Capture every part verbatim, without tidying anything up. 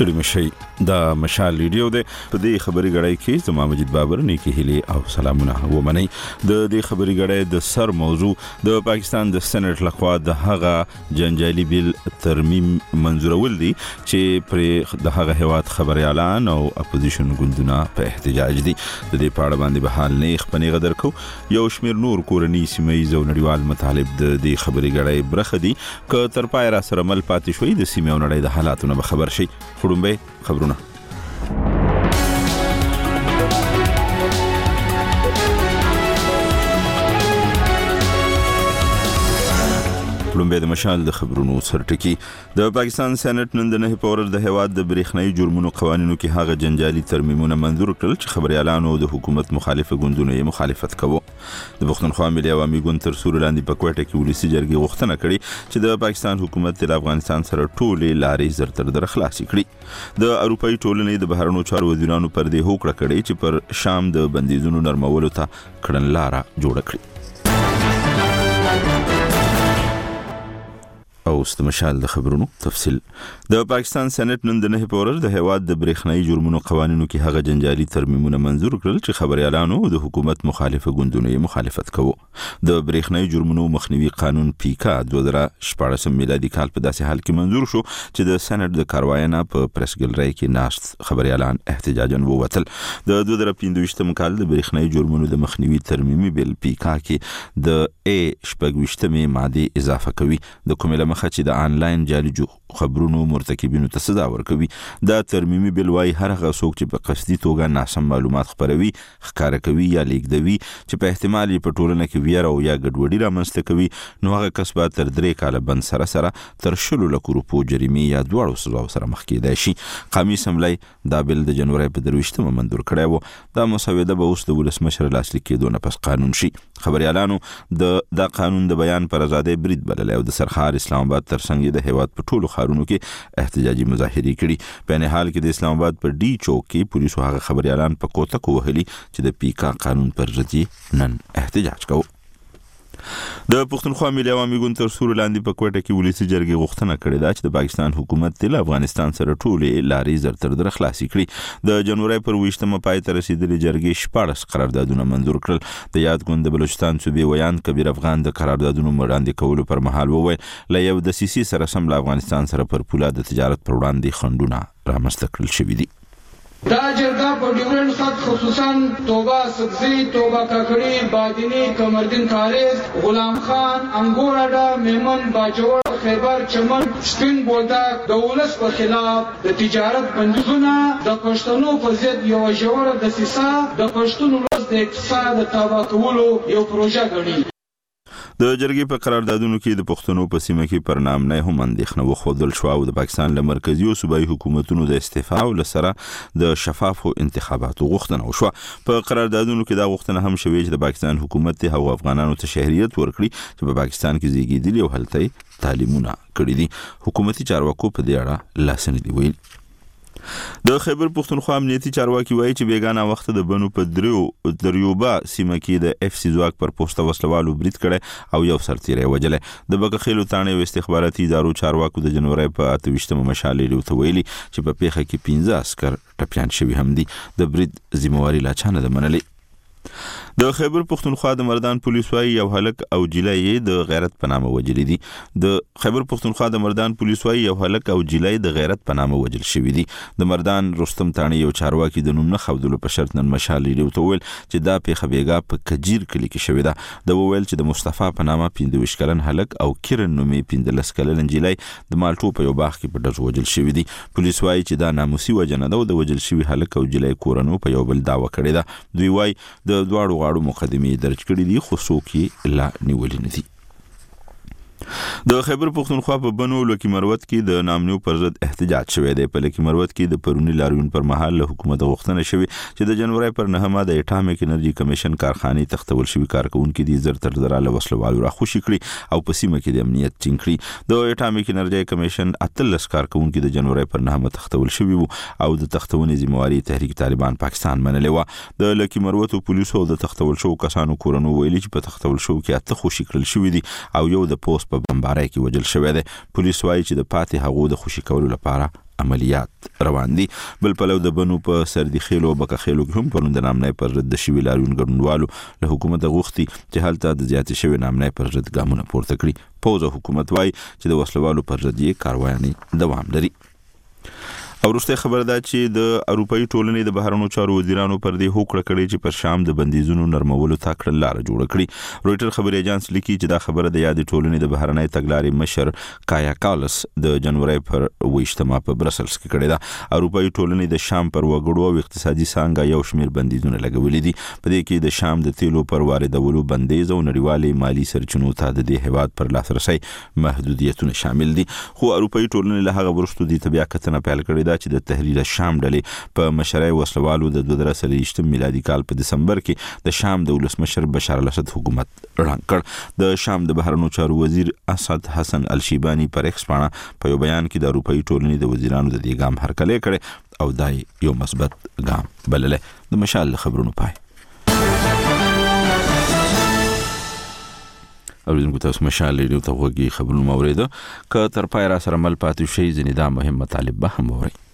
ستړي مشي دا مشال ریډیو ده. په دې خبري غړای کې زما مجید بابر نیکی هلي او سلامونه ومني. د دې خبري غړای د سر موضوع د پاکستان د سېنات لخوا د هغه جنجالي بیل ترمیم منزورول دي چې پر د هغه هواد خبري اعلان او اپوزیشن ګوندونه په احتجاج دي. د دې پاړه باندې به حال نه خپنی غدر کو یو شمیر نور کورنی سیمې زو نړیوال مطالب د دې خبري غړای برخه دي ک تر پای را سره مل پاتې شوې د سیمې او نړۍ د حالاتونو به خبر شي. خړومبه خبرونه لومبه د مشال د خبرونو سرټکی. د پاکستان سېنات نن د نه پورر د هواد د برېښنايي جرمونو قوانینو کې هغه جنجالي ترمیمونه منظور کړل چې خبري اعلان او د حکومت مخالفه ګوندونه یې مخالفت کوي. د پښتونخوا ملي عوامي ګوند تر سور لاندې په کوټه کې ولسی جرګې غوښتنه کړې چې د پاکستان حکومت د افغانستان سره ټولې لارې زرتر در خلاص کړي. د اروپאי ټولنې د بهرنیو چارو وزیرانو پر دې هوکړه کړې چې پر شام د بندیزونو نرمولو ته کړنلاره جوړ کړي. او استمشال د خبرونو تفصیل. د پاکستان سېنات نن د نه پورر د هواد د برېښنايي جرمونو قوانینو کې هغه جنجالي ترمیمونه منظور کړل چې خبري اعلان او د حکومت مخالفه ګوندونه یې مخالفت کوي. د برېښنايي جرمونو مخنیوي قانون پیکا دوه زره شپږ میلادي کال په داسې حال کې منظور شو چې د سېنات د کاروایانه په پریس ګلري کې ناشت خبري اعلان احتجاجاً ووتل. د دوه زره پنځه کال د برېښنايي جرمونو د مخنیوي ترمیمي بیل پیکا کې د ا شپږ ماده اضافه کوي د کومه مخه چې د انلاین جعلي خبرونو مرتکبینو ته سزا ورکوي. دا ترمیمي بیل وايي هر هغه څوک چې په قصدي توګه ناسم معلومات خپروي، ښکار کوي یا لیږدوي چې په احتمال یې په ټولنه کې ویره او یا ګډوډي رامنځته کوي، نو هغه کس به تر درې کاله بند سره سره تر شلو لکو روپو جریمې یا دواړو سزاو سره مخ کېدای شي. قومي اسمبلی دا بیل د جنوري په درویشتمه منظور کړی و. دا مسوده به اوس د ولسمشر لاسلیک کېدو نه پس قانون شي. خبري اعلانو د دا قانون د بیان پر آزادۍ برید بللی او د سرخار اسلام آباد ترڅنګ د هیواد په ټولو ښارونو کې احتجاجي مظاهرې کړي. په نه حال کې د اسلام آباد په ډي چوک کې پولیسو هغه خبري اعلان په کوتک وهلي چې د پیکا قانون پر ضد نن احتجاج کوي. د پښتونخوا ملي عوامي ګوند تر سور لاندې په کوټه کې ولسی جرګې غوښتنه کړې ده چې د پاکستان حکومت د افغانستان سره ټولې لارې زرتر در خلاصي کړي. د جنوري پر ویشتمه پای ته رسیدلې جرګې شپږ قراردادونه منظور کړل. د یاد ګوند د بلوچستان صوبې ویان کبیر افغان د قراردادونو وړاندې کولو پر مهال وویل ل یو د سیسي سره سم افغانستان سره پر پوله د تجارت پر وړاندې خندونه رامنځته کړل شوي دي. دا جرګه په ډیورنډ خط خصوصا توبه سبزی، توبه کاکړي، بادینی، کمردین کاریز، غلام خان، انګور اډا، میمن، باجوړ، خیبر، چمن، سپین بولدک د ولس په خلاف د تجارت بندیزونه د پښتنو په ضد یو ژوره دسیسه د پښتون ولس د اقتصاد تباه کولو یو پروژه ګڼي. د جرګې په قراردادونو کې د پښتنو په سیمه کې پر نامنۍ هم اندېښنه وښودل شوه او د پاکستان له مرکزي او صوبایي حکومتونو د استعفا او له سره د شفافو انتخاباتو غوښتنه وشوه. په قراردادونو کې دا غوښتنه هم شوې چې د پاکستان حکومت د هغو افغانانو ته شهریت ورکړي چې په پاکستان کې زیږېدلي او هلته تعلیمونه کړي دي. حکومتي چارواکو په دې اړه لاس نه دي ویلي. د خیبر پښتونخوا امنیتي چارواکي وایي چې بیګانه وخت د بنو په دریو دریوبا سیمه کې د اف سی ځواک پر پوسټه وسلوالو برید کړي او یو سرتیری وجلی. د بګخیلو تانې او استخباراتي ادارو چارواکو د جنوري په اته ویشتمه مشالې لوته ویلي چې په پیښه کې پنځه عسكر ټپیان شوي هم دي. د برید ذمہواری لا چانه ده منلې. د خیبر پښتونخوا د مردان پولیس وايي یو هلک او جلای د غیرت په نامه وجل دي. د خیبر پښتونخوا د مردان پولیس وايي یو هلک او جلای د غیرت په نامه وجل شوی دي. د مردان رستم تانی یو چارواکي د نوم نه خودلو په شرط نن مشالې لري ویل چې دا پیښه بیګا په کجیر کلی کې شوې ده. د وویل چې د مصطفی په نامه پنځه ویشت کلن هلک او کیرن نومي پنځلس کلن جلای د مالټو په یو باغ کې په ډز وجل شوی دي. پولیس وايي چې دا ناموسي وجنه ده او د وجل شوی هلک او جلای کورنو په یو بل داوا کړی ده. دوی وايي د دواړو غاړو مقدمې درج کړي دي خو څوک یې لا نیولې نه دي. د خیبر پښتونخوا په بنو لکی مروت کې د نامنیو پر ضد احتجاج شوی دی. په لکی مروت کې د پرونی لاریون پر مهال له حکومت غوښتنه شوی چې د جنوري پر نهمه د اټامیک انرژي کمیشن کارخانې تختول شوی کارکونکو دي زر تر زر له وسلوالو راخوشي کړي او په سیمه کې د امنیت ټینګ کړي. د اټامیک انرژي کمیشن اتلس کارکونکو د جنوري پر نهمه تختول شوی وو او د تختونې ذمہواری تحریک طالبان پاکستان منلې و. د لکی مروت پولیسو د تختول شو کسانو کورنو ویلي چې په تختول شو کې اته خوشي کړل شوی دي او یو د پوسټ په بمبار بمبارۍ کې وژل شوی دی. پولیس وایي چې د پاتې هغو د خوشي کولو لپاره عملیات روان دي. بل پلو د بنو په سردي خېلو او بکه خېلو کې هم پرون د نامنۍ پر ضد د شوي لاریون ګډونوالو له حکومت غوښتي چې هلته د زیاتې شوي نامنۍ پر ضد ګامونه پورته کړي. پوځ او حکومت وایي چې د وسلوالو پر ضد یې کاروایانې دوام لري. او وروسته خبر ده چې د اروپאי ټولنې د بهرنیو چارو وزیرانو پر دې هوکړه کړې چې پر شام د بندیزونو نرمولو ته کړل لار جوړ کړي. رويټر خبري ایجنس لیکي چې دا خبره د یادې ټولنې د بهرنۍ تګلارې مشر کایا کالس د جنوري پر ویشتمه په برسلز کې کړې ده. اروپאי ټولنې د شام پر وګړو او اقتصادي څانګه یو شمېر بندیزونه لګولې دي. په دې کې د شام د تیلو پر واردولو بندیز او نړیوالې مالی سرچینو ته د دې هیواد پر لاسرسي محدودیتونه شامل دي. خو اروپאי ټولنې له هغه وروسته د تبعیه کتنه پیل کړې چې د تحریر شام ډلې په مشرۍ وسلوالو د دوه زره څلوېښت میلادي کال په دسمبر کې د شام د ولسمشر بشار الاسد حکومت ړنګ کړ. د شام د بهرنیو چارو وزیر اسد حسن الشیبانی پر ایکس باندې په یو بیان کې د اروپאי ټولنې د وزیرانو د دې ګام هرکلی کړي او دای یو مثبت ګام بللی. د مشال خبرونو پای اوریدونکو تاسو مشال ریډیو ته وګورئ خبرونه موریده که تر پای را سره مل پاتې شي ځینې دا مهم مطالب به هم وورئ.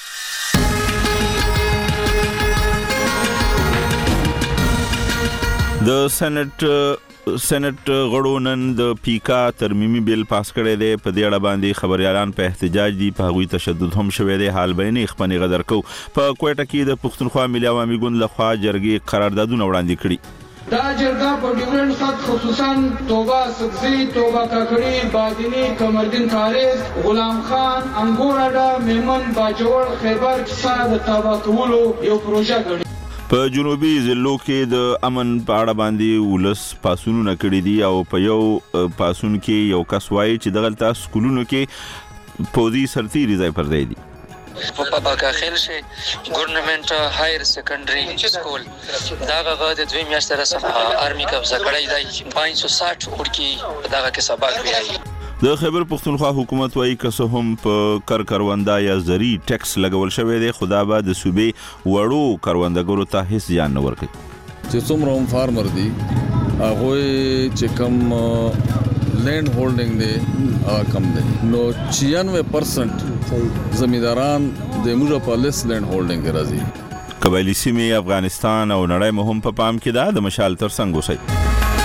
د سېنات سېنات غړو نن د پیکا ترمیمي بیل پاس کړی دی. په دې اړه باندې خبريالان په احتجاج دي. په هغوی تشدد هم شوی دی. حال به نه خپنی غدر کو. په کوټه کې د پښتونخوا ملي عوامي ګوند لخوا جرګې قراردادونه وړاندې کړي. دا جرګه په ډیورنډ خط خصوصا توبه سبزی، توبه کاکړي، بادینی، کمردین کاریز، غلام خان، انګور اډه، میمن، باجوړ، خیبر کیسه د تابع کولو یو پروژه ګڼي. په جنوبي ضلعو کې د امن په اړه باندې ولس پاسونونه کړي دي او په یو پاسون کې یو کس وایي چې دغلته سکولونو کې پوځي سرتیري ځای پر ځای دي. په پاکا خیل شي ګورنمنت هایر سیکنډري سکول دا غږ د دوی میاشتې رسم آرمي قبضه کړی دی. پنځه سوه شاټ ورکی دغه کې سبق ویلي. د خیبر پختونخوا حکومت وايي که څه هم په کر کروندا یا زری ټیکس لګول شوی دی خدا به د صوبې وړو کروندګرو ته هیڅ ځان نه ورکړي. چې څومره هم فارمر دي هغه چې کم لینډ هولډینګ دی هغه کم دی. نو چھیانوے پرسنٹ زمینداران د موږ په لیس لینډ هولډینګ راځي. قبایلی سیمې افغانستان او نړۍ مهم په پام کې ده. د مشال تر څنګ اوسئ.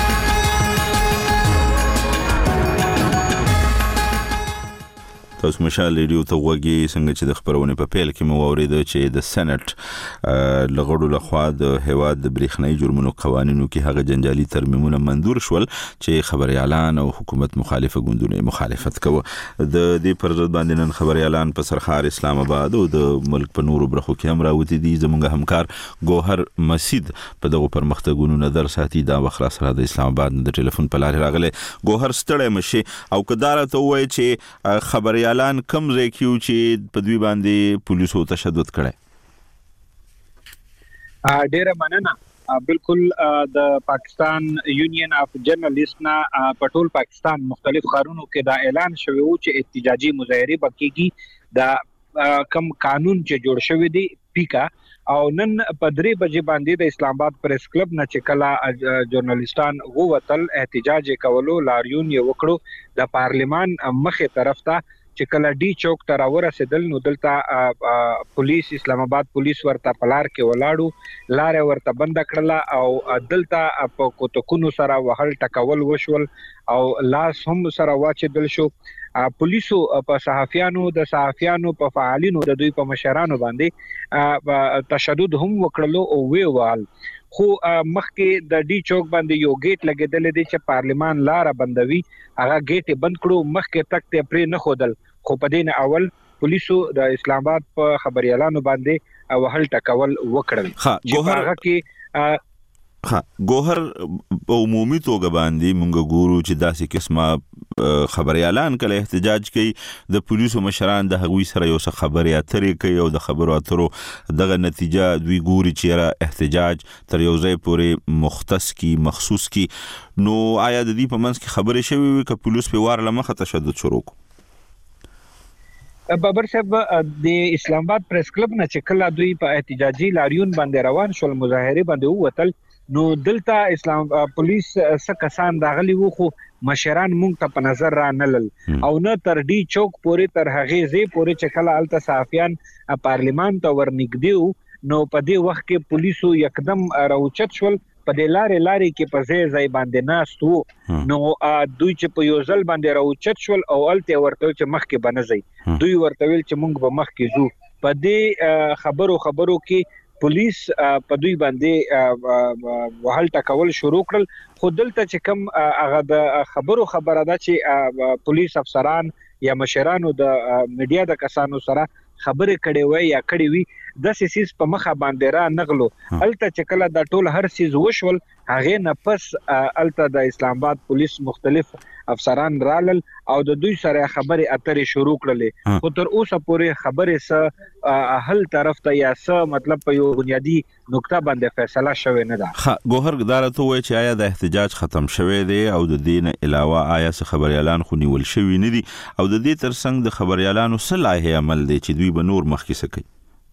تاسو مشال ریډیو ته وګورئ څنګه چې د خبرونې په پیل کې مو اوریدل چې د سېنات لغړو لخوا د هیواد د برېښنايي جرمونو قوانینو کې هغه جنجالي ترمیمونه منظور شول چې خبريالان او حکومت مخالفه ګوندونه مخالفت کوي. د دې پر ضد باندې نن خبريالان په سرخار اسلام آباد او د ملک په نورو برخو کې هم راوتی دي. زموږ همکار ګوهر مسید په دغه پرمختګونو نظر ساتي. دا وخت سره د اسلام آباد د ټلیفون په لارې راغله. ګوهر ستړی مشي او کدارته وای چې خبري اعلان کم ځای کیو چې په دوی باندې پولیسو تشدد کړي. ډیره مننه. بالکل د پاکستان یونین اف جرنالیست نه په ټول پاکستان مختلف ښارونو کې دا اعلان شوی و چې احتجاجي مظاهره وکړي. دا کم قانون چې جوړ شوی دی پیکا او نن په درې بجې باندې د اسلام آباد پریس کلب نه چې کله ژورنالیستان غوښتل احتجاج کولو لاریون یې وکړو د پارلیمان مخې طرف ته چې کله ډی چوک ته راورسېدل نو دلته پولیس اسلام آباد پولیس ورته پلار کې ولاړو لار ورته بند کړله او دلته په کوتکونو سره وهل ټکول وشول او لاس هم سره واچېدل شو. پولیسو په صحافیانو د صحافیانو په فعالینو د دوی په مشرانو باندې تشدد هم وکړلو او ویوال. خو مخکې د ډی چوک باندې یو گیټ لګیدل دي چې پارلیمان لار بندوي هغه گیټ بند کړو. مخکې تک ته پرې نه خودل خو په دین اول پولیسو د اسلام آباد په خبريالانو باندې وهل ټکول وکړل. چې هغه کې ها ګوهر عمومي توګه باندې مونږ ګورو چې داسې قسمه خبريالان کله احتجاج کوي د پولیسو مشران د هغوی سره یو څه خبري اترې کوي او د خبرو اترو دغه نتیجه دوی ګوري چې را احتجاج تر یو ځای پورې مختص کی مخصوص کی. نو آیا د دې په منځ کې خبرې شوي وي که پولیس په وار لمخه تشدد شروع کو؟ بابر صاحب د اسلام آباد پریس کلب نه چې کله دوی په احتجاجي لاریون باندې روان شول مظاهره باندې ووتل نو دلته اسلام پولیس څه کسان راغلي وو خو مشران مونږ ته په نظر را نلل او نه تر ډي چوک پورې تر هغه زی پورې چې کله الته صحافیان پارلیمان ته ورنګدیو نو په دې وخت کې پولیسو یکدم راوچت شول په دې لارې لارې کې په ځای ځای باندې ناستو نو دوی چې په یو ځل باندې راوچت شول او الته ورته چې مخ کې بنځي دوی ورته ویل چې موږ به مخ کې ځو په دې خبرو خبرو کې پولیس په دوی باندې وهل ټکول شروع کړل خو دلته چې کوم هغه د خبرو خبره ده چې پولیس افسران یا مشرانو د میډیا د کسانو سره خبرې کړي وي یا کړي وي د سیسیس په مخه باندې را نغلو الته چې کله د ټول هر سیز وشول هغه نه پس الته د اسلام آباد پولیس مختلف افسران رالل او د دوی سره خبرې اترې شروع کړلې خو تر اوسه پورې خبرې سره حل طرف ته یا څه مطلب په یو بنیادی نقطه باندې فیصله شوه نه ده ګوهر ګدارته وای چې آیا د احتجاج ختم شوه دی او د دین علاوه آیا څه خبريالان خو نیول شوی نه دي او د دې ترڅنګ د خبريالانو صلاح عمل دی چې دوی به نور مخکې سکی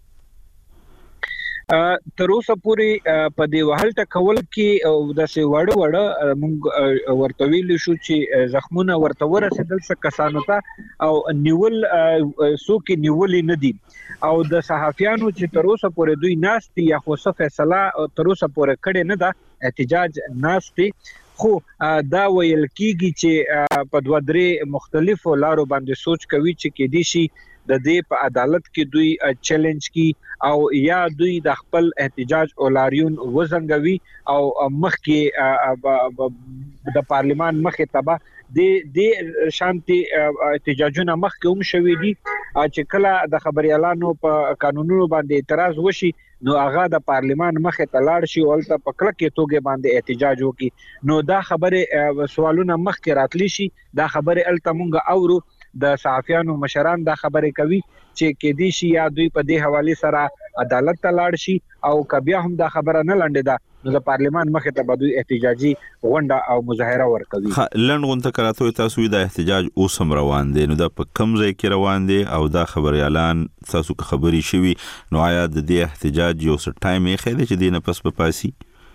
تر اوسه پورې په دې وهل ټکول کې او د سی وړ وړ موږ ورته ویل شو چې زخمونه ورته ورسېدل څه کسانو ته او نیول سو کې نیول نه دي او د صحافیانو چې تر اوسه پورې دوی ناستي یا خو څه فیصله تر اوسه پورې کړي نه ده احتجاج ناستي خو دا ویل کیږي چې په دوه درې مختلفو لارو باندې سوچ کوي چې کې دي شي د دې په عدالت کې دوی چیلنج کی او یا دوی د خپل احتجاج او لاریون وزنګوي او مخ کې د پارلیمان مخه تبا د د شانتي احتجاجونه مخ کې هم شوې دي چې کله د خبريالانو په قانونونو باندې اعتراض وشي نو هغه د پارلیمان مخه ته لاړ شي او تل په کله کې توګه باندې احتجاج وکي نو دا خبره سوالونه مخ کې راتلی شي دا خبره الته مونږ اورو د صحافیانو مشران دا خبره کوي چې کې دي شي یا دوی په دې حواله سره عدالت ته لاړ شي او کبیا هم دا خبره نه لنډه ده نو د پارلیمان مخه ته بدوی احتجاجي غونډه او مظاهره ورکوي لند غونډه کراته تاسو د احتجاج اوسم روان دي نو د په کم ځای کې روان دي او دا خبريالان تاسو خبري شوي نو آیا د دې احتجاج یو څه ټایم یې خېده چې دینه پس په پاسي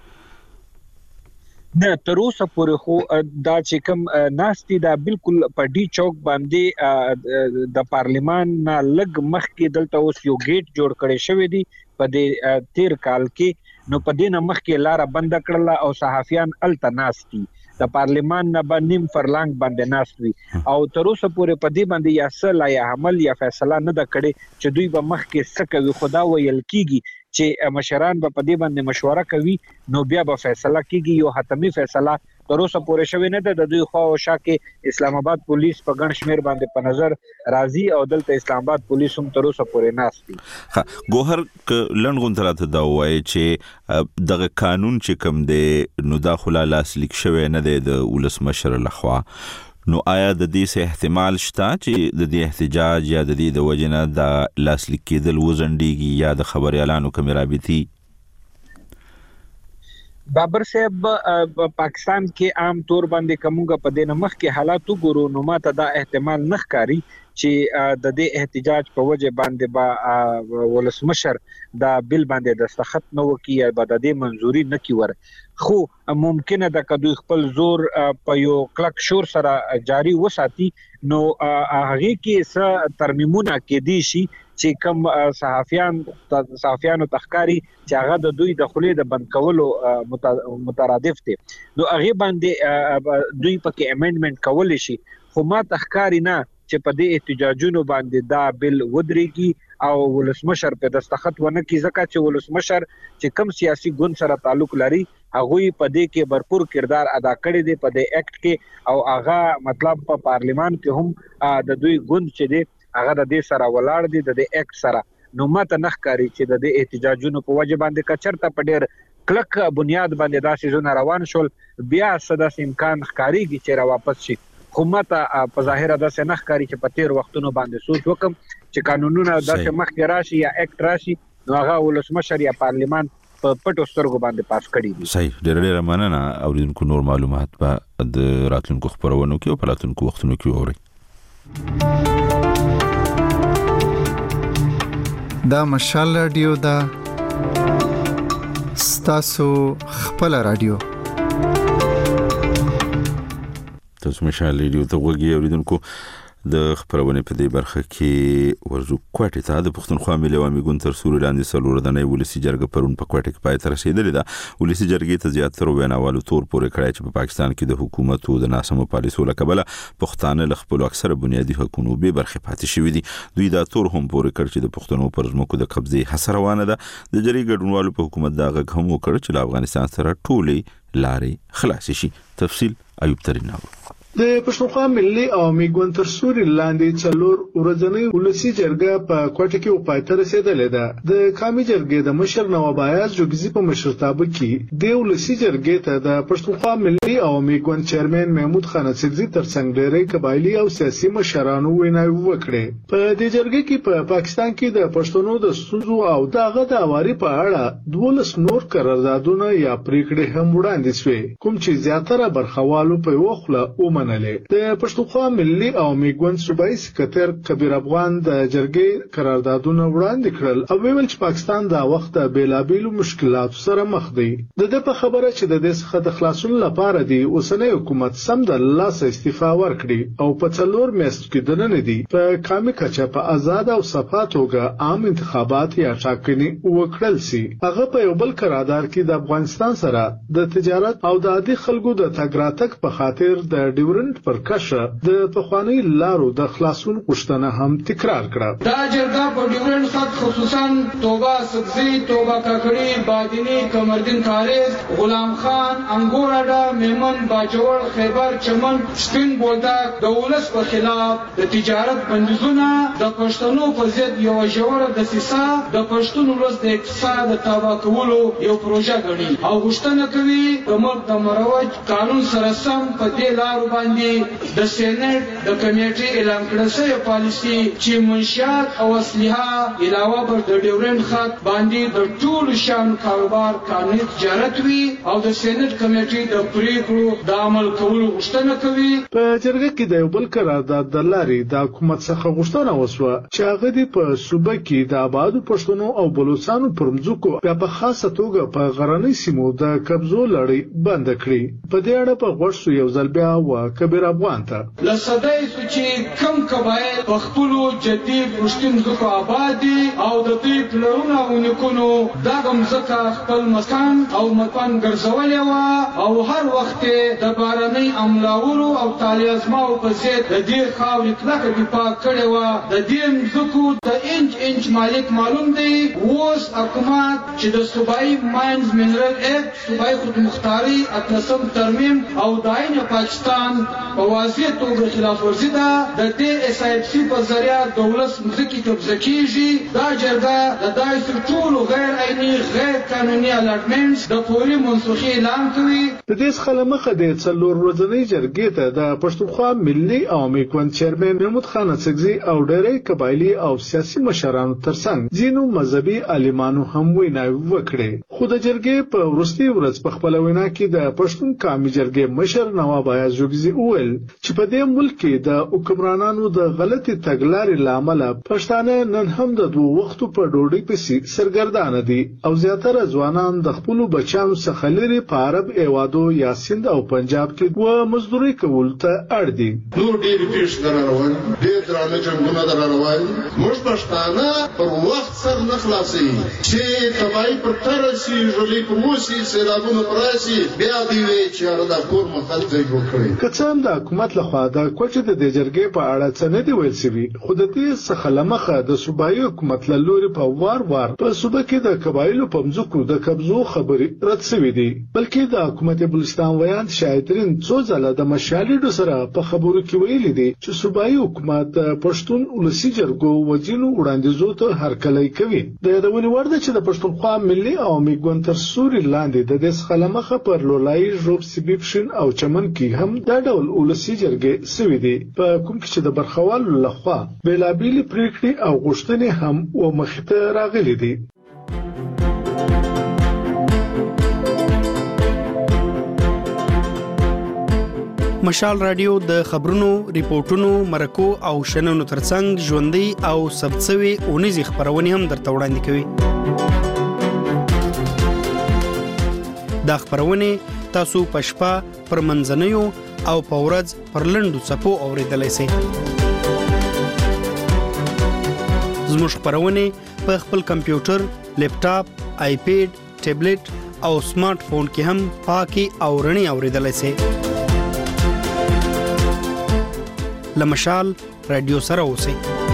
نه تر اوسه پورې خو دا چې کوم ناستي دا بالکل په ډي چوک باندې د پارلیمان نه لګ مخ کې دلته اوس یو گیټ جوړ کړی شوی دی په دې تیر کال کې نو په دې نه مخ کې لار بند کړل او صحافیان الته ناستي د پارلیمان نه باندې فرلانګ باندې ناستوي او تر اوسه پورې په دې باندې یا سلا یا عمل یا فیصله نه د کړي چې دوی به مخ کې سکوي خدا ویل کیږي چې مشران به په دې باندې مشوره کوي نو بیا به فیصله کیږي یو حتمی فیصله تر اوسه پورې شوی نه ده د دوی خو شاکه اسلام آباد پولیس په ګڼ شمیر باندې په نظر راځي او دلته اسلام آباد پولیس هم تر اوسه پورې ناستي ها ګوهر ک لنډغون تراته دا وایي چې دغه قانون چې کوم دی نو داخله لاس لیک شوی نه دی د ولس مشر لخوا نو آیا د دې څه احتمال شته چې د دې احتجاج یا د دې د وجنه د لاس لیک کېدل وزندګي یا د خبريالانو کمیرابيتي بابر صاحب پاکستان کې عام طور باندې کومګه په دې نمخ کې حالات وګورو نو ماته دا احتمال نخکاری چې د دې احتجاج په وجه باندې با ولسمشر دا بل باندې دستخط نو وکي یا د دې منزوري نکي ور خو ممکنه ده کدو خپل زور په یو کلک شور سره جاری وساتي نو هغه کې څه ترمیمونه کې دي شي چې کوم صحافیان صحافیانو تخکاری چې هغه د دوی د خلې د بند کولو مترادف دي نو هغه باندې دوی پکې امندمنت کول شي خو ما تخکاری نه چې په دې احتجاجونو باندې دا بل ودرېږي او ولسمشر په دستخط ونه کی ځکه چې ولسمشر چې کوم سیاسي ګوند سره تعلق لري هغه په دې کې भरपूर کردار ادا کړی دی په دې اکټ کې او هغه مطلب په پارلیمان کې هم د دوی ګوند چې دی هغه د دې سره ولاړ دي د دې اکټ سره نو ماته نخکاری چې د دې احتجاجونو په وجه باندې کچرته په ډېر کلک بنیاد باندې داسې زونه روان شول بیا صدا امکان ښکاریږي چې را واپس شي خو ماته په ظاهره داسې نخکاری چې په تیر وختونو باندې سوچ وکم چې قانونونه داسې مخکې راشي یا اکټ راشي نو هغه ولسمشر یا پارلیمان په پټو سترګو باندې پاس کړی دي صحیح ډېر ډېر مننه اوریدونکو نور معلومات په د راتلونکو خبرونو کې او په راتلونکو وختونو کې اوري دا مشال رادیو دا ستاسو خپل رادیو. تاسو مشال ریډیو ته وګورئ اوریدونکو د خبرونه په دې برخه کې ورجو کوټه ته د پښتونخوا ملي عوامي ګوند تر سوري لاندې سلور د نه ولسی جرګه پرون په کوټه کې پای تر رسیدلې ده. ولسی جرګې ته زیاتره ویناوالو تور پورې کړای چې په پاکستان کې د حکومت او د ناسمو پالیسو لکبله پښتانه ل خپل اکثره بنیادی حقوقو به برخه پاتې شوې دي. دوی دا تور هم پورې کړ چې د پښتنو پر ځمکو د قبضه حسره روانه ده. د جری ګډونوالو په حکومت دا غږ هم وکړ چې افغانستان سره ټولې لارې خلاص شي. تفصیل ایوب تریناو. د پښتونخوا ملي عوامي ګوند تر سوري لاندې څلور ورځنۍ ولسی جرګه په کوټه کې پای ته رسیدلې ده. د قومي جرګې د مشر نواب ایاز جوګزي په مشرتابه کې د ولسی جرګې ته د پښتونخوا ملي عوامي ګوند چیرمن محمود خان اڅکزي ترڅنګ ډېری قبایلی او سیاسي مشرانو ویناوي وکړې. په دې جرګه کې په پا پاکستان کې د پښتنو د ستونزو او دغه د اواري په اړه دولس نور قراردادونه یا پریکړې هم وړاندې شوې، کوم چې زیاتره برخوالو په وخله ومنل. د پښتونخوا ملي عوامي ګوند صوبایي سکرټر کبیر افغان د جرګې قراردادونه وړاندې کړل او ویل چې پاکستان دا وخت د بیلابیلو مشکلاتو سره مخ دی. د دې په خبره چې د دې څخه د خلاصون لپاره دی اوسنۍ حکومت سم د لاسه استعفا ورکړي او په څلور میاشتو کې دننه دی په قومي کچه په آزاد او صفا توګه عام انتخابات یا ټاکنې وکړل سي. هغه په یو بل قرارداد کې د افغانستان سره د تجارت او د عادي خلکو د تګ راتګ په خاطر د ډیورنډ پر کشه د پخوانی لارو د خلاصون غوښتنه هم تکرار کړه. دا جرګه په ډیورنډ خط خصوصا توبه سبزی، توبه کاکړي، بادینی، کمردین کاریز، غلام خان، انګور اډا، میمن، باجوړ، خیبر، چمن، سپین بولدک د ولس په خلاف د تجارت بندیزونه د پښتنو په ضد یو ژوره دسیسه د پښتون ولس د اقتصاد تباه کولو یو پروژه ګڼي او غوښتنه کوي د ملک د مروج قانون سره سم په دې لارو باندې د سېنات د کمیټې اعلان کړل شوی پالیسي چې منشات او اسلحه علاوه بر د ډیورنډ خط باندې د ټول شان کاروبار قانوني تجارت وي او د سېنات کمیټې د پریکړو د عمل کولو غوښتنه کوي. په جرګه کې د یو بل قرارداد د لارې د حکومت څخه غوښتنه وشوه چې هغه د په صوبه کې د آبادو پښتنو او بلوچستانو پر مځکو په خاصه توګه په غرنۍ سیمو د قبضو لړۍ بند کړي. په دې اړه په غوښتو یو ځل بیا و کبیر افغان ته لسدای سو چې کم قبایل په خپل جدي پښتون ځکو آباد دي او د دې پلرونو او نکونو دغه ځکه خپل مسکن او مکان ګرځولې و او هر وخت د باراني املاورو او تالی ازماو په ضد د دې خاورې کلکه دفاع کړې و. د دې ځکو د انچ انچ مالک معلوم دی. اوس حکومت چې د صوبایي ماینز منرل اکټ، صوبایي خودمختاري اتلسم ترمیم او داین پاکستان په واضح توګه خلاف ورزي ده. د دې اس آی پی په ذریعہ دولت مځکې قبضه کیږي. دا جرګه د داسې ټولو غیر عیني غیر قانوني الاټمنټس د فوري منسوخي اعلان کوي. د دې څخه مخه د څلور ورځنۍ جرګې ته د پښتونخوا ملي عوامي ګوند چیرمن محمود خان اڅکزي او ډېری قبایلی او سیاسي مشرانو ترڅنګ ځینو مذهبي عالمانو هم ویناوي وکړې. خو د جرګې په وروستي ورځ په خپل وینا کې د پښتون قومي جرګې مشر نواب ایاز جوګزي وویل چې په دې ملک کې د حکمرانانو د غلطي تګلارې لامل پښتانه نن هم د دوه وختو په ډوډۍ پسې سرګردانه دي او زیاتره ځوانان د خپل بچانو څخه لري په عرب ایوادو یا سند او پنجاب کې و مزدوري کول ته اړ دي. نور ډېر پیښ دروان ډېر درانه جنگونه دروان موږ پښتانه پر وخت سر نه خلاصي چې تبای پر ترسي جوړي په موسی سیلابونو پراسي بیا دی وی چې دا کور مخال ځای جوړ کړی. کڅم د حکومت لخوا د کوچ د جرګې په اړه څه نه دی ویل شوی. خو د دې څخه لمخه د صوبایي حکومت له لوري په وار وار په صوبه کې د قبایلو په مځکو د قبضو خبرې رد شوې دي. بلکې د حکومت بلوچستان ویان شاهدرین څو ځله د مشالېډو سره په خبرو کې ویلي دي چې صوبایي حکومت پښتون ولسی جرګو وجینو وړاندیزو ته هرکلی کوي. د یادونې وړ ده چې د پښتونخوا ملي عوامي ګوند تر سوري لاندې د دې څخه لمخه پر لولای ژوب سیبیپشن او چمن کې هم دا ډول ولسی جرګې سوي دي په کوم کې چې د برخوالو لخوا بیلابیل پریکړې او غوښتنې هم و مخته راغلي دي. مشال رادیو د خبرونو، ریپورتونو، مرکو او شننو ترڅنګ ژوندۍ او ثبت شوي اونیزې خبرونه هم درته وړاندې کوي. دا خبرونه تاسو په شپه پر منځنیو او په ورځ پر لنډو څپو اوریدلای شئ. زموږ خبرونه په خپل کمپیوټر، لیپټاپ، آیپیډ، ټابلیټ او سمارټ فون کې هم پاکي او رڼي اوریدلای شئ. لمشال رادیو سره اوسئ.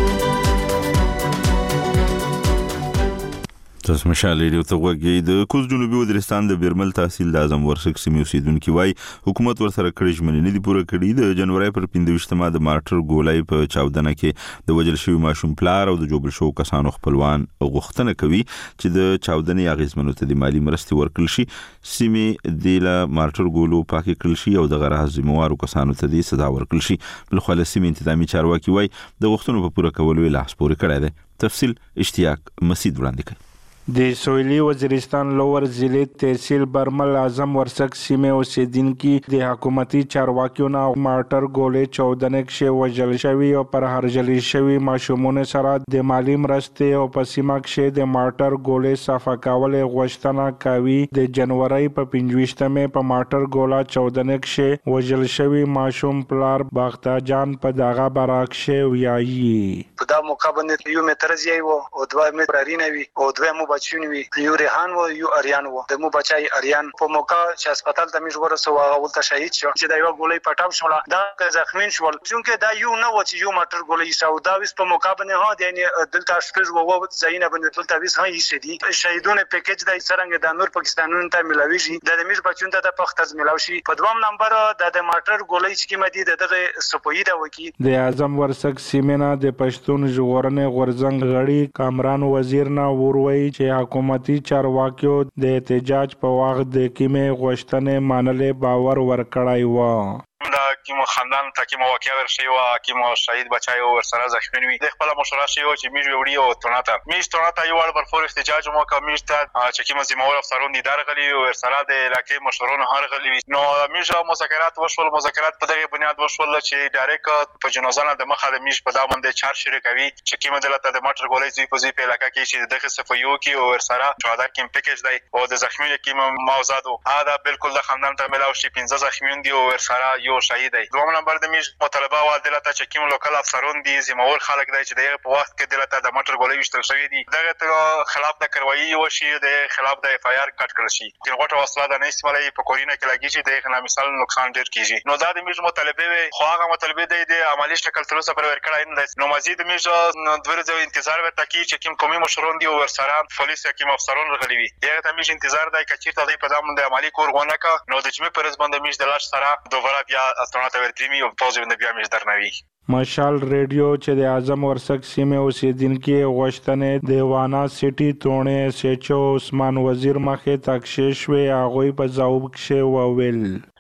تاسو مشال ریډیو ته وګورئ. د کوز جنوبي وزیرستان د بیرمل تحصیل د اعظم ورسک سیمې اوسیدونکو وای حکومت ورسره کړي ژمنې نه دي پوره کړي. د جنوري پر پنځه د مارټر ګولای په چاودنه کې د وجل شوی ماشوم پلار او د جوبل شو کسانو خپلوان غوښتنه کوي چې د چاودنې اغیزمنو ته د مالی مرستې ورکړل شي. سیمې د لا مارټر ګولو پاکي کړل شي او د غراز ذمہوارو کسانو ته د صدا ورکړل شي. بل خو له سیمې انتظامی چارواکي وای د غوښتنو په پوره کولو لاس پورې کړی دی. تفصیل اشتیاق مسید وړاندې کوي. د سویلي وزیرستان لوور ضلع تحصیل برمل اعظم ورسک سیمه اوسیدونکو د حکومتي چارواکیو نه مارټر ګولې چاودنه کې وژل شوی او پر هرجل شوی ماشومونه سره د مالی مرستې او په سیمه کې د مارټر ګولې صفه کول غوښتنه کوي. د جنوري په پنځه په مارټر ګولا چاودنه کې وژل شوی ماشوم پلار باغتا جان په دغه براکشه ویایي. په دا موقع باندې یو متر زیای وو او دوه متر رینوي او دوه مو بچونی وی یو ریحان و یو اریان و د مو بچای اریان په موقع چې هسپتال ته میش ورسو هغه ولته شهید شو چې دا یو ګولې پټاو شو دا زخمین شو چې دا یو نو چې یو ماټر ګولې سودا وس په موقع باندې ها د یعنی دلته شپږ وو زینب باندې دلته وس ها یې سدي شهیدونه پیکیج د سرنګ د نور پاکستانونو ته ملاوي د میش بچون ته د پختز ملاوي په دوام نمبر د ماټر ګولې چې مدي دغه سپوی دا وکی. د اعظم ورسک سیمه د پښتون ژغورنې غورزنګ غړي کامران وزیر نه وروي چې حکومتي چارواکیو د احتجاج په وخت د کیمه غوښتنې منلې باور ورکړای و. دا کیمو خاندان ته کیمو واقعیا ورشي او کیمو شهید بچایو ورسره زخمین وي د خپل مشوره شي او چې میږي وړي او توناته میږي توناته یو ور پر فور احتجاج مو کوم میږي ته چې کیمو زموږ افسرون دي درغلي او ورسره د علاقې مشورون هرغلي نو میږي مذاکرات وشول. مذاکرات په دغه بنیاد وشول چې ډایرک په جنازانه د مخه د میږي په دامن د چار شریکوي چې کیمو دلته د ماټر ګولې زی په زی په علاقې کې چې دغه صفيو کې او ورسره شهدا کیم پیکیج دی او د زخمینو کیمو موزادو دا بالکل د خاندان ته ملاوي شي پنځه زخمین دي او ورسره یو شهید دی. دوم نمبر د میش مطالبه و دلته چې کوم لوکل افسرون دي زموږ خلک دی چې دغه په وخت کې دلته د ماټر ګولې وشتل شوی دي دغه خلاف د کاروایی وشي د خلاف د اف آی آر کټ کړل شي چې غوټه وسله د نه استعمالي په کورینه کې لګی چې د نه مثال نقصان ډیر کیږي. نو دا د میش مطالبه وي خو هغه مطالبه دی د عملی شکل تر اوسه پر ورکړای نه. نو مزید میش د ورځو انتظار ورته کی چې کوم قومي مشرون دي او ورسره پولیس کوم افسرون رغلي وي دغه ته میش انتظار دی چې چیرته دی په دامن د عملی کور غونه کا نو د جمعې پر ځبند میش د لاش سره دوباره بیا استروناته ورتري او پوز باندې بیا میش درنوي. مشال ریډیو چې د اعظم ورسک سیمه اوسیدونکو غوښتنې د وانا سټي تونه سچو عثمان وزیر مخه تکشیش وی هغه په ځواب کې وویل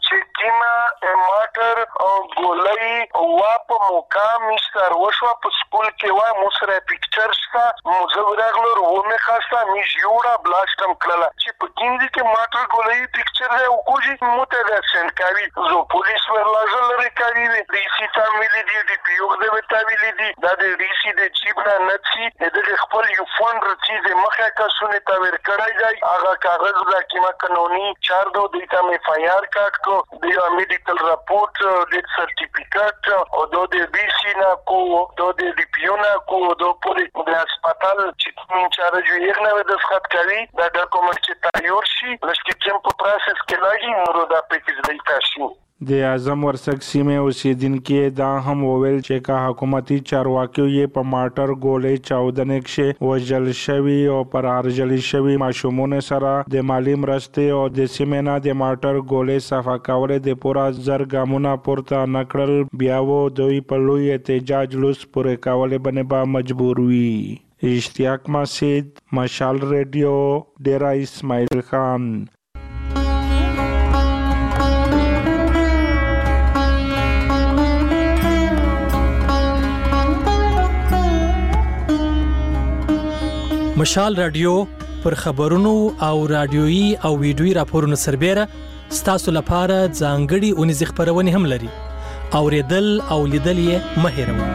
ماټر او ګولۍ واپ مقام مستر وشو په سکول کې وا موسره پکچرز تا مزورغلور و مې خاصه می جوړه بلاستم کړل چې په کیندې کې ماټر ګولۍ پکچر دی او کوجی موته د سنت کوي زو پولیس ورلاژل لري کوي د سی تامل دي د پیوغ د وتاویل دي د ری سی د چیبنا نتسي د خپل یو فون رچې د مخه کسونه تا ور کړای دی هغه کاغذ د کیما قانوني چار دو دیتا مې فایار کاټ کو د میډیکل رپورت د سرټیفیکټ او د بي سي نا کو د ډي پی او نا کو د پولیس د هسپتال چې من چارج یې نه د ښات کوي دا ډاکومنت چې تایور شي لکه چې په پروسس کې لاګي نور دا پیکیج دی تاسو. د اعظم ورسک سیمه اوسیدونکو دا هم وویل چې کا حکومتي چارواکیو یې په ماټر ګولې چاودنه کې وژل شوی او پر ارجل شوی ماشومونه سره د مالی مرستې او د سیمه نه د ماټر ګولې صفه کول د پورا زرګامونه پورته نکړل بیا و دوی په لوی احتجاج لوس پورې کول باندې با مجبور وي. اشتیاق مسید مشال ریډیو ډیرا اسماعیل خان. مشال رادیو پر خبرونو او رادیويي او ویډیويي راپورونو سربېره ستاسو لپاره ځانګړي اونیزې خبرونه هم لري. اوریدل او لیدل یې مه هېروئ.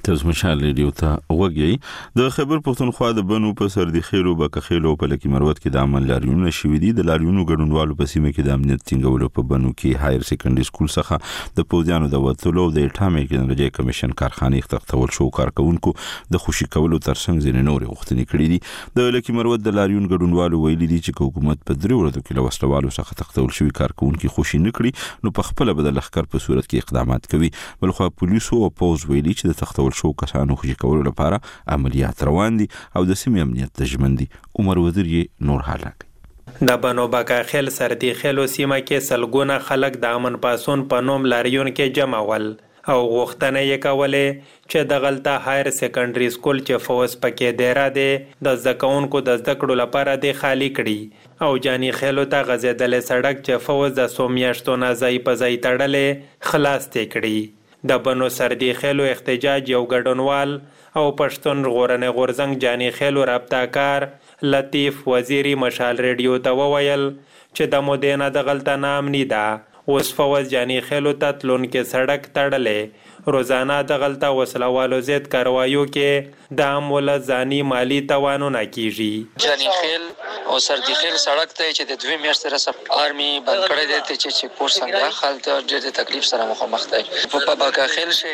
تاسو مشال ریډیو ته وګورئ. د خیبر پښتونخوا د بنو په سردي خېلو بک خېلو په لکی مروت کې د عمل لاریونونه شوې دي. د لاریونو ګډونوالو په سیمه کې د امنیت ټینګولو په بنو کې هایر سیکنډري سکول څخه د پوزیانو د وټلو د اټامیک انرژي کمیشن کارخانې تختول شو. کارکونکو د خوشي کولو ترڅنګ ځینې نور غوښتنې کړې دي. د لکی مروت د لاریون ګډونوالو ویلي دي چې حکومت په درې ورځو کې له وسلوالو څخه تختول شوی کارکونکو خوشي نه کړي نو په خپل بدل لخر په صورت کې اقدامات کوي. بلخو پولیسو او پوز ویلي چې د تختول شو کسانو خوشي کولو لپاره عملیات روان دي او د سیمې امنیت تضمین دي. عمر وزیر یې نور حالک د بنو بکا خیل سردي خیلو سیمه کې سلګونه خلک د امن پاسون په نوم لاریون کې جمع ول او غوښتنه یې کولې چې د غلطه هایر سیکنډري سکول چې فوز پکې دیره دی د زکونکو د زده کړو لپاره دی خالی کړي او جانی خیلو ته غځېدلې سړک چې فوز د سومیاشتو نه ځای په ځای تړلې خلاص تی کړي. د بنو سردي خیلو احتجاج یو ګډونوال او پښتون غورنه غورزنګ جانی خیلو رابطاکار لطیف وزیری مشال ریډیو ته وویل چې د مودینه د غلطه نام نه ده اوس فوز جانی خیلو ته تلون کې سړک تړلې روزانه د غلطه وسلوالو زیات کاروایو کې د امول ځاني مالی توانونه کیږي. جانی خیل او سردي خیل سړک ته چې د دوی میاشتې رسم آرمي بند کړی دی چې چې کور څنګه خلک ډېر تکلیف سره مخامخ دي. په بکا خیل شي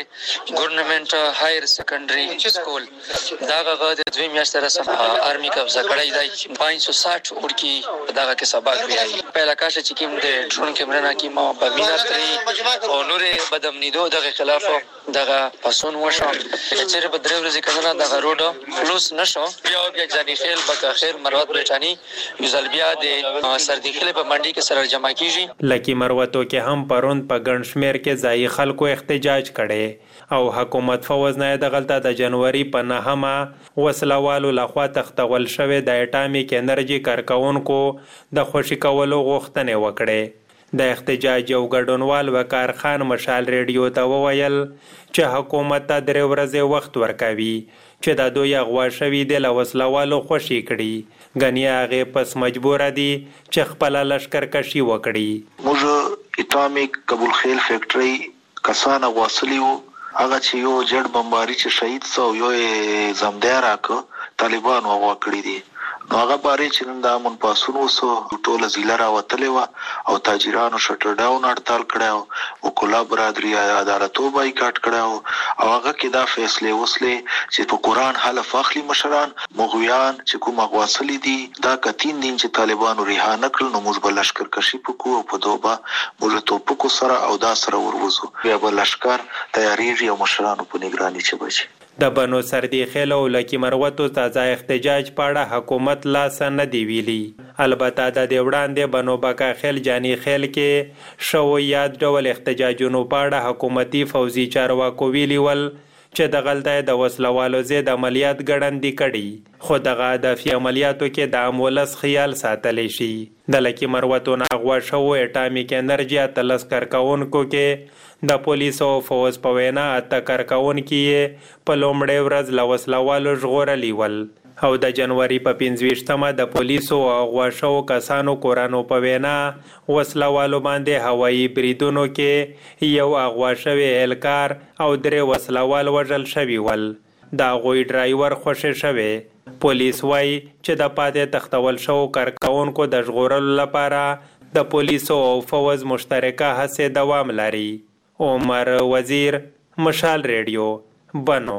ګورنمنت هایر سیکنډري سکول دا غږ د دوی میاشتې رسم آرمي قبضه کړی دی. پنځه سوه شاټ وړکی دغه کې سبق ویلي پهلا کاش چې کوم د ډرون کیمرا کې ما په میناتري او نورې بدامنیدو دغه خلاف دغه پسون وشو چې په درې ورځې کړه دغه روډ کلوز نشو. بیا بیا ځاني خیل بکا خیر مروت برټانی یوزل بیا د سردي خیل په منډي کې سره جمع کیږي. لکی مروتو کې هم پروند په ګڼ شمیر کې ځای خلکو احتجاج کړي او حکومت فوز نه د غلطه د جنوري په نهمه وسلوالو لخوا تختول شوی د اټامیک انرژي کارکونکو د خوشي کولو غوښتنې وکړي. د احتجاج یو ګډونوال وقار خان مشال ریډیو ته وویل چې حکومت ته درې ورځې وخت ورکوي چې د دوی اغوا شوي د وسلوالو خوشي کړي غنی هغه پس مجبور دي چې خپل لشکر کشي وکړي. موږ اټامیک قبول خیل فیکټری کسان واصلیو هغه چې یو جړ بمباري چې شهید سو یو زمدار راک طالبان وغوا کړی دي نو هغه باره چې نن د امن پاسون وسو ټوله ضلع راوتلې و او تاجرانو شټر ډاون هړتال کړو او کولا برادری عدالتو بایکاټ کړو او هغه کې دا فیصله وسلې چې په قران حلف اخلي مشران مغویان چې کوم غواصلي دي دا کتین دین چې طالبانو ریها نکړل نو موږ بل لشکر کشي پکو او په دوبه موږ توپکو سره او دا سره وروزو بیا بل لشکر تیاریږي او مشرانو په نگراني چې بچي. د بنو سردي خیل او لکی مروتو تازه احتجاج پاړه حکومت لاس نه دی ویلي. البته د دې وړاندې بنو بکا خیل جانی خیل کې شو یاد ډول احتجاجونو پاړه حکومتي فوزي چارواکو ویلي ول چې د غلطه د وسلوالو زید عملیات ګړندې کړي خو دغه هدفي عملیاتو کې د امولس خیال ساتلی شي. د لکی مروتو ناغوا شو اټامیک انرژي تلس کارکونکو کې د پولیسو فوز په وینا اته کارکونکي په لومړۍ ورځ له وسلوالو ژغورلي ول او د جنوري په پنځه ویشتمه د پولیسو اغوا شو کسانو کورانو په وینا وسلوالو باندې هوایي بریدونو کې یو اغوا شوی هلکار او درې وسلوال وژل شوي ول. د هغوی ډرایور خوشي شوی. پولیس وایي چې د پاتې تختول شو کارکونکو د ژغورلو لپاره د پولیسو او فوز مشترکه هڅې دوام لري. عمر وزیر مشال ریډیو بنو.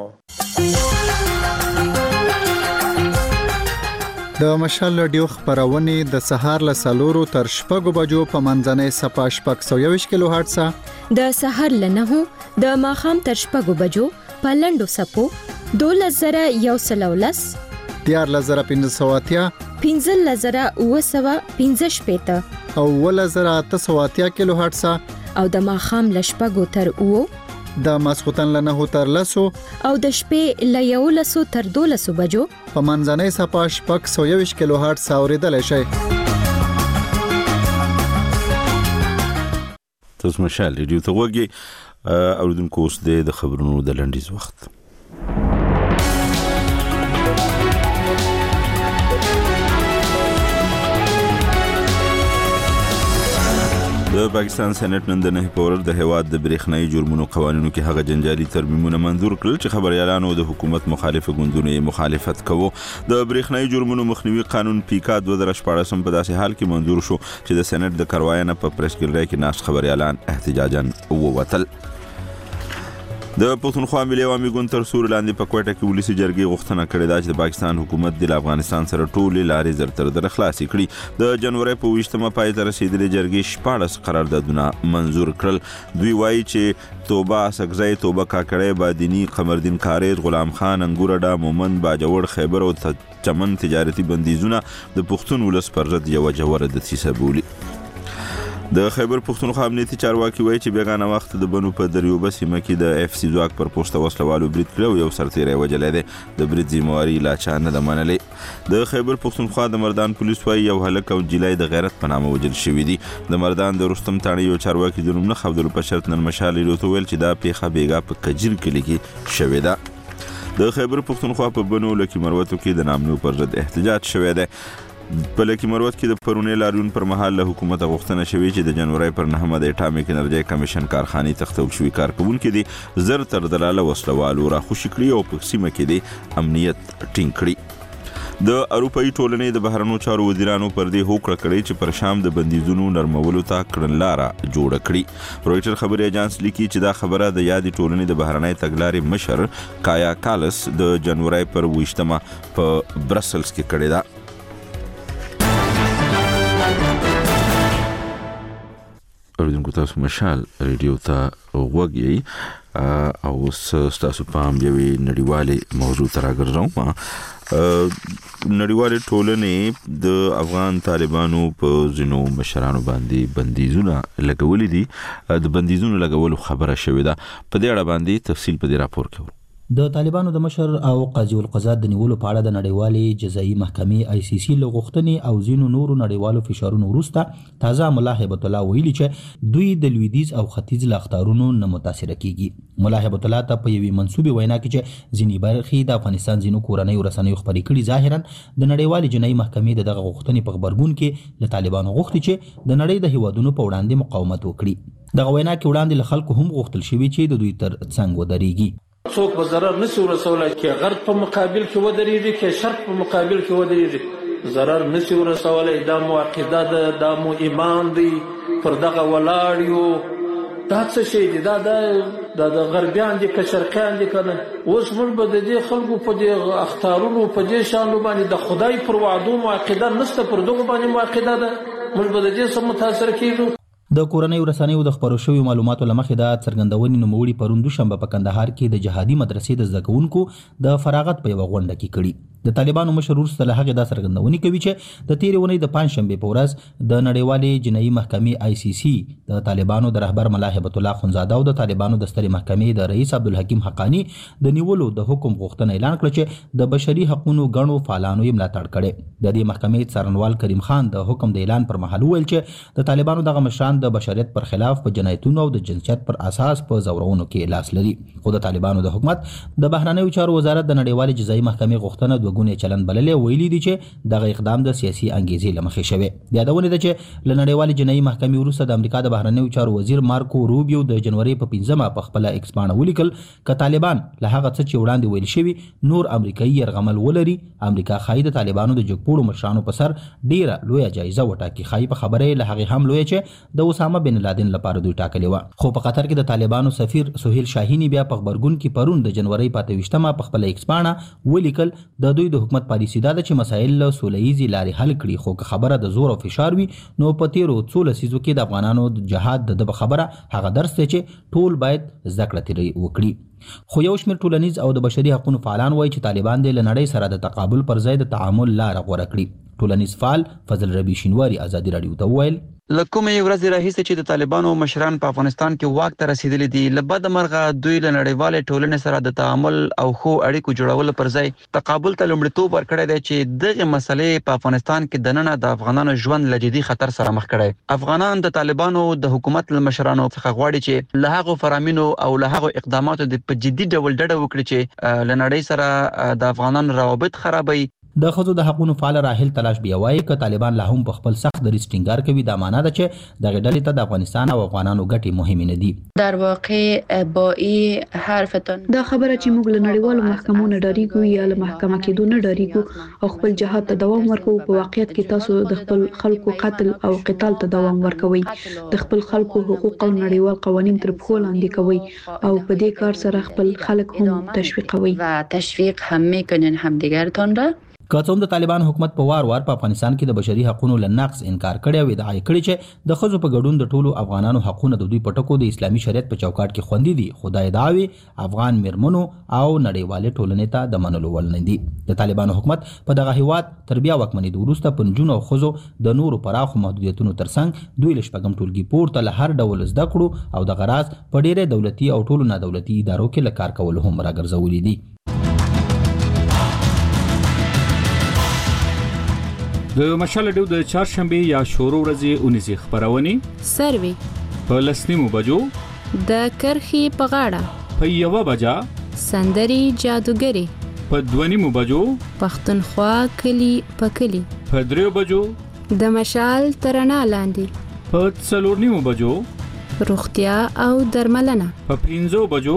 د مشال ریډیو خبرونه د سهار له سلورو تر شپږو بجو په منځنۍ صفه شپږ سوه یوویشت کیلو هرټز د سهار له نهو د ماښام تر شپږو بجو په لنډو سپو دولس زره یو سل او لس دیارلس زره پنځه سوه اتیا پنځلس زره اووه سوه پنځه شپېته او اوولس زره اته سوه اتیا کیلو هرټز او د ماښام له شپږو تر اوو د ماسخوتن له نهو تر لسو او د شپې له یولسو تر دولسو بجو په منځنۍ صفه شپږ سوه یوویشت کیلو هرټز اورېدلی شئ. تاسو مشال ریډیو ته وګورئ اوریدونکو اوس د خبرونو د لنډیز وخت. د پاکستان سېنات نن د نه پورر د هواد د برېښنايي جرمونو قوانینو کې هغه جنجالي ترمیمونه منظور کړل چې خبريالانو د حکومت مخالف ګوندونو مخالفت کوي. د برېښنايي جرمونو مخنیوي قانون پیکا دوه زره شپږ په داسې حال کې منظور شو چې د سېنات د کاروایانه په پریس ګلری کې ناس خبريالان احتجاجاً ووتل. د پښتونخوا ملي عوامي ګوند تر سور لاندې په کوټه کې ولسی جرګې غوښتنه کړې ده چې د پاکستان حکومت د افغانستان سره ټولې لارې زرتر در خلاصې کړي. د جنوري په ویشتمه پای ته رسیدلې جرګې شپاړس قراردادونه منظور کړل. دوی وایي چې توبه سګزی، توبه کاکړی، بادینی، قمردین کاریز، غلام خان، انګورډا، مومن، باجوړ، خیبر او چمن تجارتي بندیزونه د پښتون ولس پر ضد یو جوړه دسیسه بولي. د خیبر پښتونخوا امنیتي چارواکي وایي چې بیګانه وخت د بنو په دریوبه سیمه کې د اف سی ځواک پر پوسټه وسلوالو برید کړو، یو سرتیری وجلی دی. د برید ذمہواري لا چا نه ده منلې. د خیبر پښتونخوا د مردان پولیس وایي یو هلک او جلای د غیرت په نامه وجل شوي دي. د مردان د رستم تاڼي یو چارواکي د نوم نه خبرو په شرط نن مشال لیدو ویل چې دا پیښه بیګا په کجیر کلی کې شوې ده. د خیبر پښتونخوا په بنو لکی مروتو کې د نامنو پر ضد احتجاج شوی دی. په لکی مروت کې د پرونی لاریون پر مهال له حکومت غوښتنه شوې چې د جنوري پر نهمه د اټامیک انرژي کمیشن کارخانې تختول شوی کارکونکو دي زر تر دلاله وسلوالو را خوشی کړی او په سیمه کې د امنیت ټینګ کړی. د اروپאי ټولنې د بهرنیو چارو وزیرانو پر دې هوکړه کړې چې پر شام د بندیزونو نرمولو ته کړنلاره جوړه کړي. رويټر خبري اژانس لیکي چې دا خبره د یادې ټولنې د بهرنۍ تګلارې مشر کایا کالس د جنوري پر ویشتمه په برسلز کې کړې ده. اوریدونکو تاسو مشال ریډیو ته وګورئ او تاسو پام یوې نړیوالې موضوع ته راګرځوم. نړیوالې ټولنې د افغان طالبانو په ځینو مشرانو باندې بندیزونه لګولې دي. د بندیزونو لګولو خبره شوې ده. په دې اړه باندې تفصیل په دې راپور کې د طالبانو د مشر او قاضي القضات د نیولو په اړه د نړیوالې جزایي محکمې آی سی سی له غوښتنې او ځینو نورو نړیوالو فشارونو وروسته تازه ملا هیبت الله ویلي چې دوی د لویدیځ او ختیځ له اخطارونو نه متاثره کیږي. ملا هیبت الله ته په یوې منسوبې وینا کې چې ځینې برخې د افغانستان ځینو کورنیو رسنیو خبرې کړي ظاهرا د نړیوالې جنایي محکمې د دغه غوښتنې په خبرګون کې له طالبانو غوښتي چې د نړۍ د هیوادونو په وړاندې مقاومت وکړي. دغه وینا کې وړاندې له خلکو هم غوښتل شوي چې د دوی تر څنګ ودرېږي. څوک به ضرر نشي ورسولی کې غرب په مقابل کې ودرېږي کې شرق په مقابل کې ودرېږي ضرر نشي ورسولی. دا مو عقیده ده، دا مو ایمان دی، پر دغه ولاړ یو. دا څه شی دی؟ دا دا د غربیان دي که شرقیان دي که نه. اوس موږ به د دې خلکو په دې اختارونو په دې شانو باندې د خدای پر وعدو مو عقیده نشته، پر دغو باندې مو عقیده ده، موږ به د دې څه متاثر کېږو. د کورنیو رسنیو د خبرو شویو معلوماتو له مخې د څرګندونې نوموړي پرون دوشنبه په کندهار کې د جهادي مدرسې د زده کوونکو د فراغت په یوه غونډه کې کړي. د طالبانو مشر وروسته له هغې دا څرګندونې کوي چې د تېرې اونۍ د پنجشنبې په ورځ د نړیوالې جنایي محکمې آی سی سی د طالبانو د رهبر ملا هیبت الله اخندزاده او د طالبانو د سترې محکمې د رئیس عبدالحکیم حقانی د نیولو د حکم غوښتنه اعلان کړه چې د بشري حقوقو ګڼو فعالانو یې ملاتړ کړی. د دې محکمې څارنوال کریم خان د حکم د اعلان پر مهال وویل چې د طالبانو دغه مشران د بشریت پر خلاف په جنایتونو او د جنسیت پر اساس په زورونو کې لاس لري. خو د طالبانو د حکومت د بهرنیو چارو وزارت د نړیوالې جزایي محکمې غوښتنه دوه ګونې چلند بللې. ویلي دي چې دغه اقدام د سیاسي انګیزې له مخې شوی. د یادونې ده چې له نړیوالې جنایي محکمې وروسته د امریکا د بهرنیو چارو وزیر مارکو روبیو د جنوري په پنځمه په خپله ایکس پاڼه ولیکل که طالبان له هغه څه چې وړاندې ویل شوي نور امریکایي یرغمل ولري، امریکا ښایي د طالبانو د جګپوړو مشرانو په سر ډیره لویه جایزه وټاکي. ښایي په خبره یې له هغې هم لویه چې د اسامه بن لادن لپاره دوی ټاکلې وه. خو په قطر کې د طالبانو سفیر سهیل شاهیني بیا په خبرګون کې پرون د جنوري په اته ویشتمه په خپله ایکس پاڼه ولیکل د دوی د حکومت پالیسي دا ده چې مسایل له سوله ییزې لارې حل کړي. خو که خبره د زور او فشار وي نو په تیرو څو لسیزو کې د افغانانو د جهاد د ده خبره هغه درس دی چې ټول باید زده کړه ترې وکړي. خو یو شمېر ټولنیز او د بشري حقوقو فعالان وایي چې طالبان د له نړۍ سره د تقابل پر ځای د تعامل لاره غوره کړي. ټولنیز فعال فضل ربی شینواری ازادي راډیو ته وویل له کومې ورځې راهیسې چې د طالبانو مشران په افغانستان کې واک ته رسیدلي دي له بده مرغه دوی له نړیوالې ټولنې سره د تعامل او ښو اړیکو جوړولو پر ځای تقابل ته لومړیتوب ورکړی دی چې دغه مسلې په افغانستان کې دننه د افغانانو ژوند له جدي خطر سره مخ کړی. افغانان د طالبانو د حکومت له مشرانو څخه غواړي چې له هغو فرامینو او له هغو اقداماتو د په جدي ډول ډډه وکړي چې له نړۍ سره د افغانانو روابط خرابوي. د ښځو د حقوقو فعال راحل تلاش بیا وایي ک طالبان لا هم په خپل سخت دریځ ټینګار کوي دا معنا ده چې د غډلې ته د افغانستان او افغانانو ګټې مهمه نه دي. در واقع با این حرفتون دا خبره چې موږ له نړیوالو محکمو نه ډاریږو یا له محکمه کېدو نه ډاریږو او خپل جهاد ته دوام ورکوو، په واقعیت کې تاسو د خپل خلکو قتل او قتال ته دوام ورکوي، د خپل خلکو حقوق او نړیوال قوانین تر پښو لاندې کوي او په دې کار سره خپل خلک هم تشویقوي و تشویق هم میکنین همدیگرتان را. که څوم د طالبان حکومت په وار وار په افغانستان کې د بشري حقوقو لنقص انکار کړی او ادعا کړې چې د ښځو په ګډون د ټولو افغانانو حقوقونه د دوی په ټکو د اسلامي شریعت په چوکاټ کې خوندي دي، خو دا ادعاوې افغان میرمنو او نړیوالې ټولنې ته د منلو وړ نه دي. د طالبانو حکومت په دغه هیواد تر بیا واکمنېدو وروسته په نجونو او ښځو د نورو پراخو محدودیتونو ترڅنګ دوی له شپږم ټولګي پورته له هر ډول زده کړو او دغه راز په ډېرې دولتي او ټولو نادولتي ادارو کې له کار کولو هم راګرځولي دي. د مشال ډیو د چهارشنبه یا شورو ورځې اونیزي خبرونه سروي په لسنیمو بجو د کرخي په غاړه په یو بجا سندري جادوګری په دونیمو بجو پښتونخوا کلی په کلی په دریو بجو د مشال ترنا لاندې په څلورنیمو بجو روغتیا او درملنه په پنځو بجو.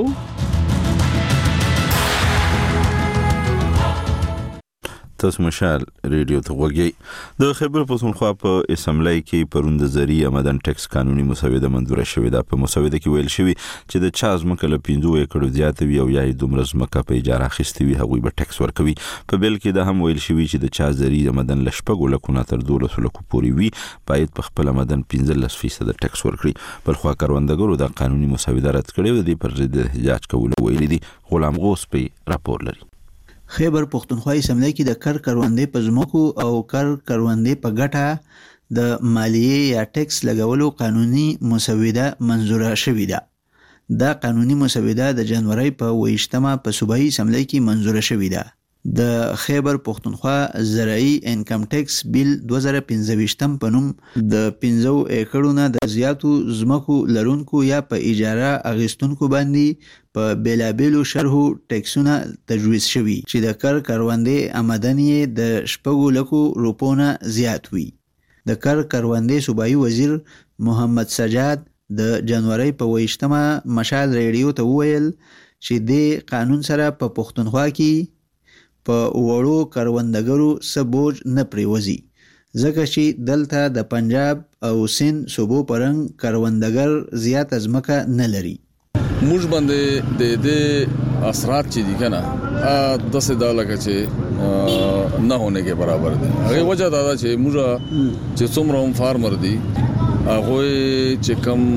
تاسو مشال ریډیو ته وګورئ. د خیبر پښتونخوا په اسمبلی کې پروند زری آمدن ټیکس قانوني مسوده منظور شوې ده. په مسوده کې ویل شوی چې د چا ځمکه له پنځه ایکړو زیات وي او یا دومره ځمکه په اجاره اخیستې وي هغوی به ټیکس ورکوي. په بل کې دا هم ویل شوی چې د چا زری آمدن له شپږو لکو نه تر دولسو لکو پورې وي باید په خپل آمدن پنځلس فیصد ټیکس ورکړي. بل خو کروندګرو د قانوني مسوده رد کړې و د پر ضد احتجاج کول ویلي دي. غلام غوث په راپور لري. خیبر پښتونخوا اسمبلی کې د کر کروندې په ځمکو او کر کروندې په ګټه د مالیې یا ټیکس لګولو قانوني مسوده منظوره شوې ده. دا قانوني مسوده د جنوري په ویشتمه په صوبایي اسمبلی کې منظوره شوې ده. د خیبر پښتونخوا زراعي انکم ټیکس بیل دوه زره پنځه په نوم د پنځه ایکړو نه د زیاتو ځمکو لرونکو یا په اجاره اخیستونکو باندې په بیلابیلو شرحو ټیکسونه تجویز شوي چې د کر کروندې آمدن یې د شپږو لکو روپو نه زیات وي. د کر کروندې صوبایي وزیر محمد سجاد د جنوري په ویشتمه مشال ریډیو ته وویل چې د قانون سره په پښتونخوا کې په وړو کروندګرو څه بوج نه پریوزي ځکه چې دلته د پنجاب او سند صوبو پرنګ کروندګر زیات ځمکه نه لري. موږ باندې د دې اثرات چې دي کنه ا داسې دا لکه چې نه هونه کې برابر دي. هغه وجه دا ده چې موږ چې څومره هم فارمر دي هغه چې کم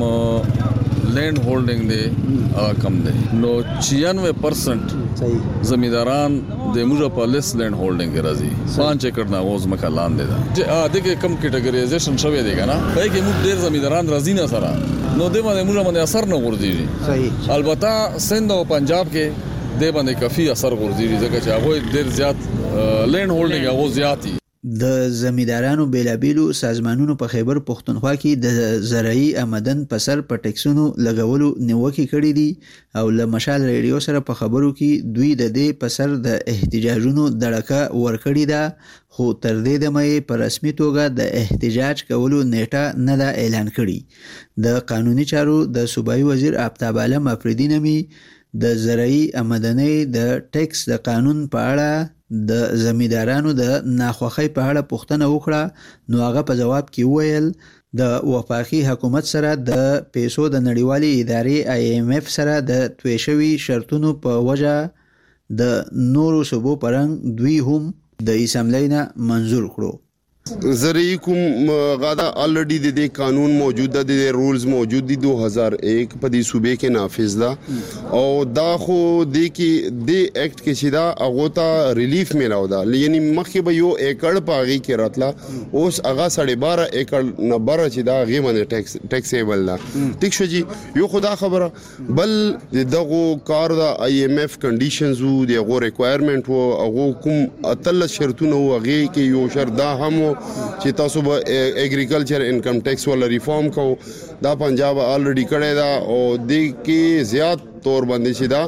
لینډ هولډینګ دی هغه کم دی نو چھیانوے پرسنٹ زمینداران د موږ په لیس لینډ هولډینګ کې راځي پانچ ایکړ نه اوس مکه لاندې ده چې ا دغه کم کټګوریزیشن شوی دی کنه په کې موږ ډیر زمینداران راځي نه سره نو د باندې موږ باندې اثر نه ورځي. صحیح. البته سند او پنجاب کې د باندې کافي اثر ورځي ځکه چې هغه ډیر زیات لینډ هولډینګ هغه زیاتی. د زمیندارانو بیلابیلو سازمانونو په خیبر پښتونخوا کې د زراعي آمدن په سر په ټیکسونو لګولو نیوکې کړې دي او له مشال ریډیو سره په خبرو کې دوی د دې په سر د احتجاجونو دړکه ورکړې ده، خو تر دې دمه یې په رسمي توګه د احتجاج کولو نیټه نه ده اعلان کړې. د قانوني چارو د صوبایي وزیر آفتاب عالم افریدي نومي د زراعي آمدنۍ د ټیکس د قانون په اړه د زمیندارانو د ناخوښۍ په اړه پوښتنه وکړه نو هغه په جواب کې وویل د وفاقي حکومت سره د پیسو د نړیوالې ادارې آی ایم اف سره د توی شوي شرطونو په وجه د نورو صوبو پرنګ دوی هم د اسمبلی نه منظور کړو. زرعی کوم غادا آلریڈی د دې قانون موجود ده، د رولز موجود دي دو هزار ایک په دې صوبې کې نافذ ده او دا خو د کې د ایکټ کې چې دا هغه ته ریلیف میلاو ده، یعنی مخکې به یو ایکړ پاغي کې راتله اوس هغه ساڑھے بارہ ایکړ نه بره چې دا غي باندې ټیکس ټیکسیبل ده. ټیک شو جی یو خدا خبره بل دغه کار د آی ایم اف کنډیشنز وو دغه ریکوایرمنت وو هغه کوم اتل شرطونه وغه کې یو شرط دا هم چې تاسو به اګریکلچر انکم ټیکس ولا ریفارم کو دا پنجاب آلریډي کړی دا او د کې زیات تور باندې چې دا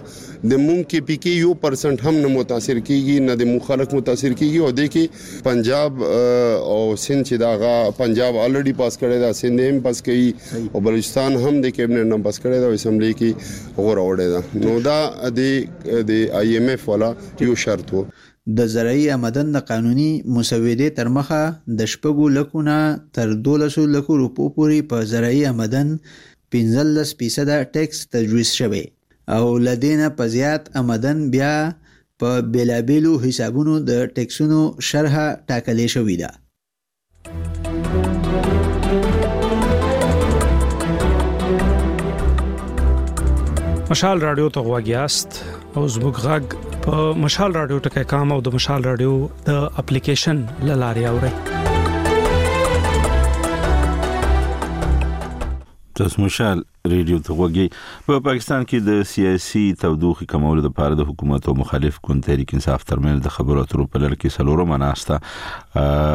د مونږ کې پی کې یو پرسنټ هم نه متاثر کیږي نه د مخالف متاثر کیږي او د کې پنجاب او سند چې داغه پنجاب الریډي پاس کړی دا سند هم پاس کړي او بلوچستان هم د کیبنټ نم پاس کړی دا اسمبلی کې غوړه وړه ده. نو دا د د آی ایم ایف والا یو شرط وو. د زرعي آمدن د قانوني مسودې تر مخه د شپږو لکونه تر دولسو لکو روپو پورې په زرعي آمدن پنځلس فیصده ټیکس تجویز شوی او لدینه په زیات آمدن بیا په بیلابیلو حسابونو د ټیکسونو شرحه ټاکلې شوې ده. مشال رادیو ته غواګیاست او زموږ غږ په مشال رادیو ټکای کام او د مشال رادیو د اپلیکیشن لاري اوري. تاسو مشال ریډیو ته غوږی. په پاکستان کې د سیاسي تودوخې کمولو لپاره د حکومت او مخالف ګوند تحریک انصاف ترمنځ د خبرو اترو په لړ کې څلورمه ناسته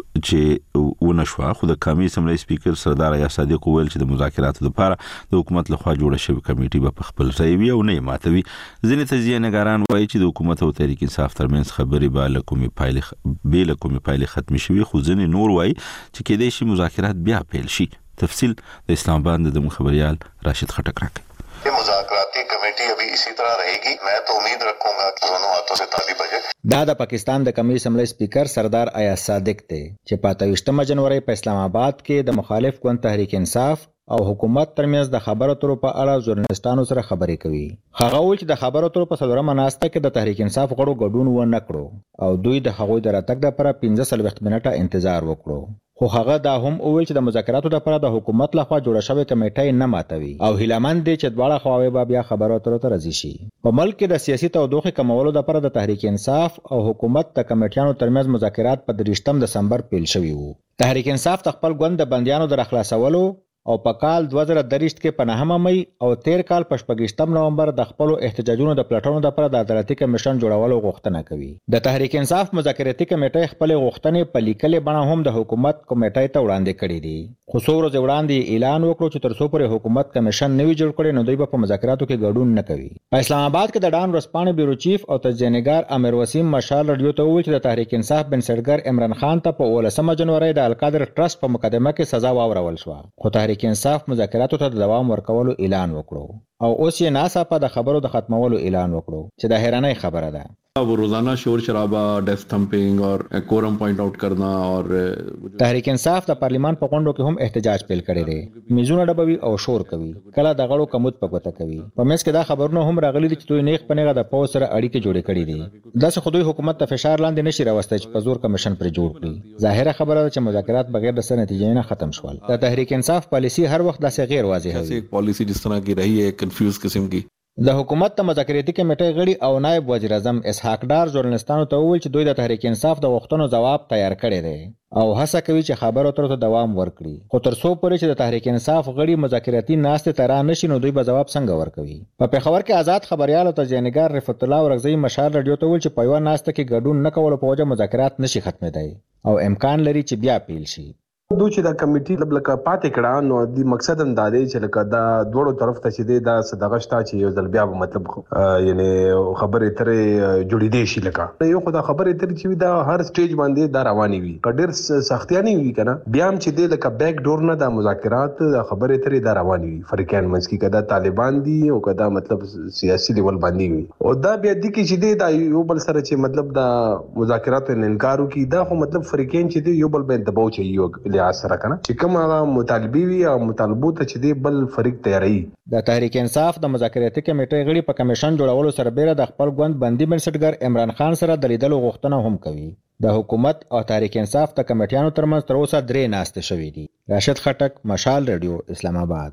چې ونشوه، خو د قومي اسمبلی سپیکر سردار یا صادق ویل چې د مذاکراتو لپاره د حکومت لخوا جوړه شوې کمیټه به په خپل ځای وي او نه ماتوي. ځینې تجزیه نګاران وایي چې د حکومت او تحریک انصاف ترمنځ خبرې به له کومې پایلې به له کومې پایلې ختم شي، خو ځینې نور وایي چې کېدای شي مذاکرات بیا پیل شي. تفصیل د اسلام آباد د خبريال راشد خټک راکړي. ये मुज़ाकराती कमेटी अभी इसी तरह रहेगी. मैं तो उम्मीद रखूंगा कि दोनों हाथों से ताली बजे. دا د پاکستان د قومي اسمبلی سپیکر سردار ایاز صادق دی چې په اتویشتمه جنوري په اسلام آباد کې د مخالف ګوند تحریک انصاف او حکومت ترمنځ د خبرو اترو په اړه ژورنالستانو سره خبرې کوي. هغه وایي چې د خبرو اترو په څلورمه ناسته کې د تحریک انصاف غړو ګډون ونه کړو او دوی د هغوی د راتګ لپاره پنځه څلوېښت منټه انتظار وکړو. خو هغه دا هم وویل چې د مذاکراتو لپاره د حکومت لخوا جوړه شوې کمیټه نه ماتوي او هیلمن دي چې دواړه خواوې به بیا خبرو اترو ته راځي شي. په ملک کې د سیاسي تودوخې کمولو لپاره د تحریک انصاف او حکومت د کمیټیانو ترمنځ مذاکرات په دریشتم دسمبر پیل شوي وو. تحریک انصاف د خپل ګوند د بندیانو د راخلاصولو او په کال دوه زره دریشت کې په نهمه مئی او تیر کال په شپږیشتم نومبر د خپل احتجاجونو د پلټونو لپاره د عدالتي کمیشن جوړولو غوښتنه کوي. د تحریک انصاف مذاکراتي کمیټه خپل غوښتنې په لیکلې بڼه هم د حکومت کمیټې ته وړاندې کړې دي. خو څو ورځې وړاندې اعلان وکړو چې تر څو پورې حکومت کمیشن نوي جوړ کړي نو دوی په مذاکراتو کې ګډون نه کوي. په اسلام آباد کې د ډان ورسپانې بیورو چیف او تجزیه‌نګار امیر وسیم مشال رادیو ته وویل چې د تحریک انصاف بنسټګر عمران خان ته په اولسمه جنوري د القادر ټرست په مقدمه کې سزا واورول شو، خو تحریک انصاف مذاکراتو ته د دوام ورکولو اعلان وکړو او اوس یې ناڅاپه د خبرو د ختمولو اعلان وکړو چې د حیرانۍ خبره ده. वो रोजाना शोर शराबा, डेस्क थम्पिंग और कोरम पॉइंट आउट करना और تحریک انصاف د پارلیمان په غونډو کې هم احتجاج پیل کړی دی. میزونه ډبوي او شور کوي، کله د غړو کمود په ګوته کوي. په مېز کې دا خبرونه هم راغلي دي چې دوی نیغ په نیغه د پوز سره اړیکې جوړې کړې دي. داسې خو دوی حکومت ته فشار لاندې نشي راوستی چې په زور کمیشن پر جوړ کړي. ظاهره خبره ده چې مذاکرات بغیر د څه نتیجې نه ختم شول. د تحریک انصاف پالیسی هر وخت داسې غیر واضحه وي. پالیسی جس طرح کی رہی ہے کنفیوز قسم کی. د حکومت د مذاکراتي کمیټې غړي او نائب وزیر اعظم اسحاق ډار ژورنالستانو ته وویل چې دوی د تحریک انصاف د غوښتنو ځواب تیار کړی دی او هڅه کوي چې خبرو اترو ته دوام ورکړي. خو تر څو پورې چې د تحریک انصاف غړي مذاکراتي ناستې ته را نشي نو دوی به ځواب څنګه ورکوي. په پېښور کې آزاد خبريال او تجزیه‌نګار رفعت الله ورغزی مشال رادیو ته وویل چې په یوه ناسته کې ګډون نه کولو په وجه مذاکرات نشي ختمېدای او امکان لري چې بیا پیل شي. دوی چې دا کمیټي لکه پاتې کړه نو د مقصد هم دا دی چې لکه دا دوړو طرف ته چې دی دا صدقه شته چې یو ځل بیا مطلب یعنی خبرې ترې جوړېدې شي. لکه یو خو دا خبرې ترې چې دا هر سټیج باندې دا روانې وي که ډېر سختیانې وي که نه بیا هم چې دی لکه بیک ډور نه دا مذاکرات دا خبرې ترې دا روانې وي فریقین منځ کې که دا طالبان دي او که دا مطلب سیاسي لیول باندې وي او دا بیا دي کې چې دی دا یو بل سره چې مطلب دا مذاکراتو نه انکار وکړي دا خو مطلب فریقین چې دی یو بل باندې دباو چي سره کنه چې کوم هغه مطالبي وي او مطالبو ته چې دی بل فریق تیاری. د تحریک انصاف د مذاکراتي کمیټې غړي په کمیشن جوړولو سره بیره د خپل ګوند بندي بنسټګر عمران خان سره د لیدلو غوښتنه هم کوي. د حکومت او تحریک انصاف د کمیټیانو ترمنځ تر اوسه درې ناستې شوې دي. راشد خټک، مشال رادیو، اسلام آباد.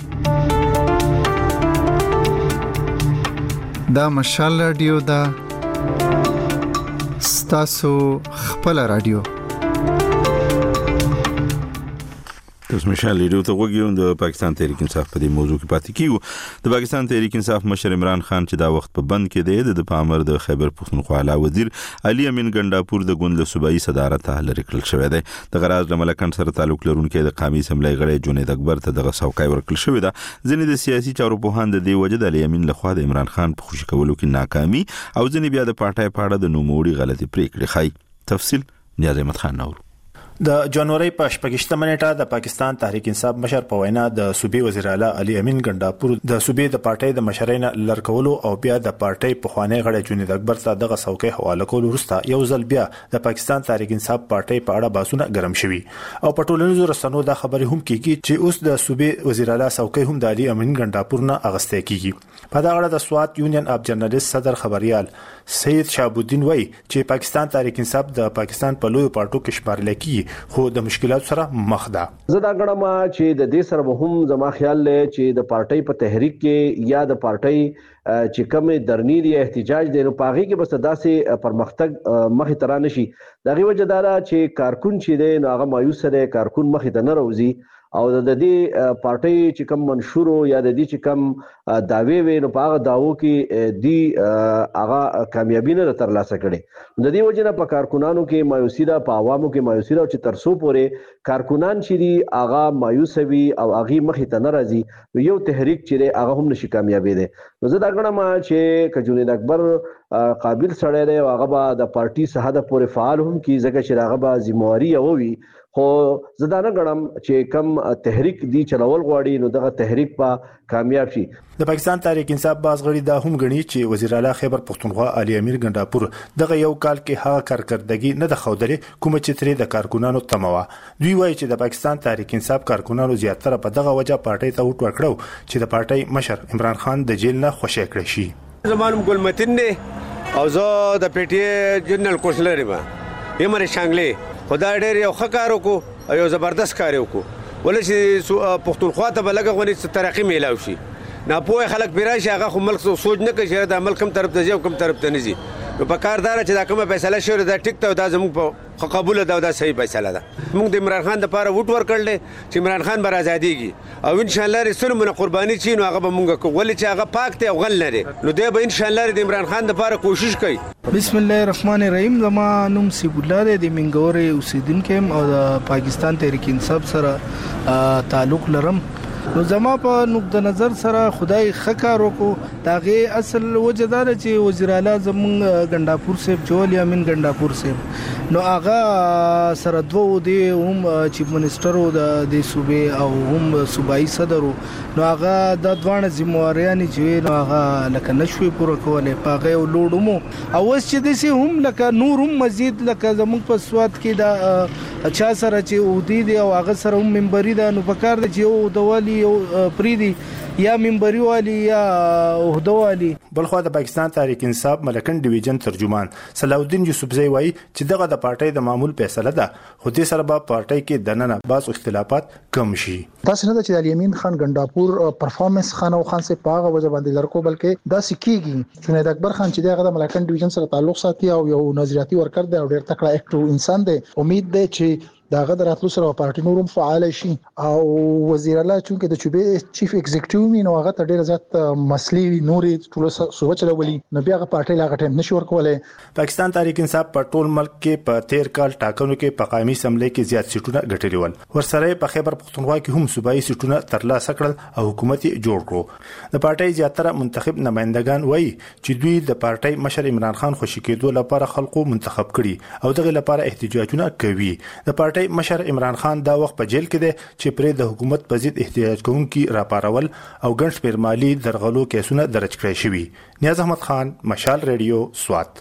دا مشال رادیو دا ستاسو خپل رادیو. اوس مشال ریډیو ته وګورئ د پاکستان تحریک انصاف په دې موضوع کې پاتې کیږو. د پاکستان تحریک انصاف مشر عمران خان چې دا وخت په بند کې دی د پامر د خیبر پختونخوا اعلی وزیر علي امین ګنڈاپور د ګوند له صوبایي صدارت لري کړل شوی دی. د غراز د ملکن سره تعلق لرونکي د قومي اسمبلی غړي جنید اکبر ته دغه څوکۍ ورکړل شوې ده. ځینې د سیاسي چارو په هاند د وجه د علي امین لخوا د عمران خان په خوشی کولو کې ناکامي او ځینې بیا د پارټای په اړه د نوموړي غلطي پریکړې خای. تفصیل نیاز احمد خان نور. د جنوري په شپږشتمه نیټه د پاکستان تحریک انصاف مشر په وینا د صوبې وزیر اعلی علي امین ګنڈاپور د صوبې د پارټۍ د مشرین لړکولو او بیا د پارټۍ په خوانی غړي جنید اکبر ته دغه څوکۍ حواله کول وروسته یو ځل بیا د پاکستان تحریک انصاف پارټۍ په اړه باسونه ګرم شوي او په ټولنیزو رسنیو د خبرې هم کیږي چې اوس د صوبې وزیر اعلی څوکۍ هم د علي امین ګنڈاپور نه اغسته کیږي. په دا اړه د سوات یونین اف جرنالست صدر خبريال سید شهاب الدین وای چې پاکستان تحریک انصاف د پاکستان په لوی پارټو کې شمارل کیږي خو د مشکلات سره مخ ده. زه دا غواړم چې د دې سره هم زما خیال لې چې د پارټۍ په تحریک کې یا د پارټۍ چې کوم درنیر یا احتجاج دی نو پاغي کې بس داسې پرمختګ مخې ته را نشي. دغه وجه دا چې کارکون چې دی نو هغه مایوس دی، کارکون مخې ته نه راوځي او د دې پارټۍ چې کوم منشور یا د دې چې کوم داوی وي نو په هغه داوو کې دی هغه کامیابی نه ترلاسه کړي. د دې وجه نه په کارکونانو کې مایوسی ده، په عوامو کې مایوسی ده چې ترسو پورې کارکونان چې دی هغه مایوس وي او هغه مخې ته نه راځي یو تحریک چې هغه هم نشي کامیابی دي. نو زه دا غواړم چې کجونید اکبر قابل سړی دی او هغه به د پارټي سهاده پورې فعال هم کی ځکه چې هغه به ذمہواری وي خو زه دا نه غواړم چې کم تحریک دی چلول غواړي نو دغه تحریک په کامیاب شي. د پاکستان تحریک انصاف باز غړي دا هم غني چې وزیر اعلی خیبر پختونخوا علي امین ګنڈاپور دغه یو کال کې هغه کارکردګي نه د خودلې کوم چې ترې د کارکونانو تموا. دوی وایي چې د پاکستان تحریک انصاف کارکونانو زیاتره په دغه وجه پارټۍ ته وټ ورکړو چې د پارټۍ مشر عمران خان د جیل نه خوشی کړی شي. زمانم ګلمتین دی او زه د پی ټی ای جنرال کونسلر یم یمر شانګلې خدای ډېر یو خکارو کو یو زبردست کار وکړو ولې چې پښتونخوا ته بلګه غونې ترقی میلاو شي. نه پوهه خلک بیراشي هغه خو ملک سوچ نه کوي چې د ملک کوم طرف ته ځي او کوم طرف ته نه ځي. نو په کاردار چې دا کومه فیصله شوه دا ټیک ته دا زموږ په قبول ده دا صحیح فیصله ده. موږ د عمران خان لپاره ووټ ورکړل چې عمران خان بر آزادېږي او ان شاء الله رسول من قرباني چي نو هغه به موږ کو ولې چې هغه پاک ته غل لري نو دی به ان شاء الله د عمران خان لپاره کوشش کوي. بسم الله الرحمن الرحیم. زما نوم سیب الله دی د منګوري اوسیدونکو او د پاکستان تحریک انصاف سره تعلق لرم. نو زما په نقطه نظر سره خدای خکار وکړو داغه اصل وجدار چې وزیر اعلی زمونږ ګنڈاپور صاحب جوړ یامین ګنڈاپور صاحب نو هغه سره دوه دی هم چیف منسٹر او د صوبې او هم صوبایي صدر نو هغه د دوانه ذمہواریان چې نو هغه لکه نشوي پوره کوله پاغه لوډمو او اوس چې د سي هم لکه نورم مزید لکه زمونږ په سواد کې دا اچھا سره چې اودي دی او هغه سره هم منبري ده نو پکار دی چې او دوالي یو پریدي یا منبري والی یا عہده والی. بلخو د پاکستان تحریک انصاف ملکن ډیویژن ترجمان صلاح الدین یوسفزئی وایي چې دغه د پارټۍ د معمول فیصله ده خو دې سره به پارټۍ کې دننه بعض اختلافات کم شي. تاسو نه چې علي امین خان ګنڈاپور پرفارمنس خان او خان سے پاغه وجه باندې لړکو بلکې دا سکیږي جنید اکبر خان چې دغه د ملکن ډیویژن سره تعلق ساتي او یو نظریاتي ورکر دی او ډیر تکړه اکټیو انسان دی. امید دی چې داغه دراتلو سره پارټي نورم فعال شي او وزیر اعلی چې د چوبې چیف ایگزیکټیو مين هغه ته ډیر زیات مسلې نورې ټول صوبه چلولي نو بیا هغه پارټي لا غټم نشو ورکولای. پاکستان تحریک انصاف په ټول ملک کې په تیر کال ټاکنو کې په قومي اسمبلی کې زیات سیټونه ګټلي ول. ورسره په خیبر پختونخوا کې هم صوبایي سیټونه ترلاسه کړل او حکومت جوړ کړو. د پارټي زیاتره منتخب نمائندگان وایي چې دوی د پارټي مشر عمران خان خوشی کېدو لپاره خلکو منتخب کړي او دغه لپاره احتجاجونه کوي. د پارټي مشر عمران خان دا وخت په جیل کې دی چې پرې د حکومت په ضد احتجاج کوونکي راپارول او ګڼ شمېر مالي درغلو کیسونه درج کړی شوي. نیاز احمد خان، مشال ریډیو، سوات.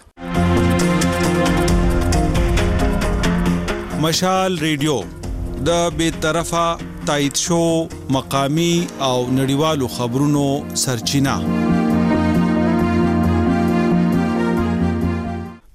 مشال ریډیو د بې طرفه تایید شو مقامی او نړیوالو خبرونو سرچینه.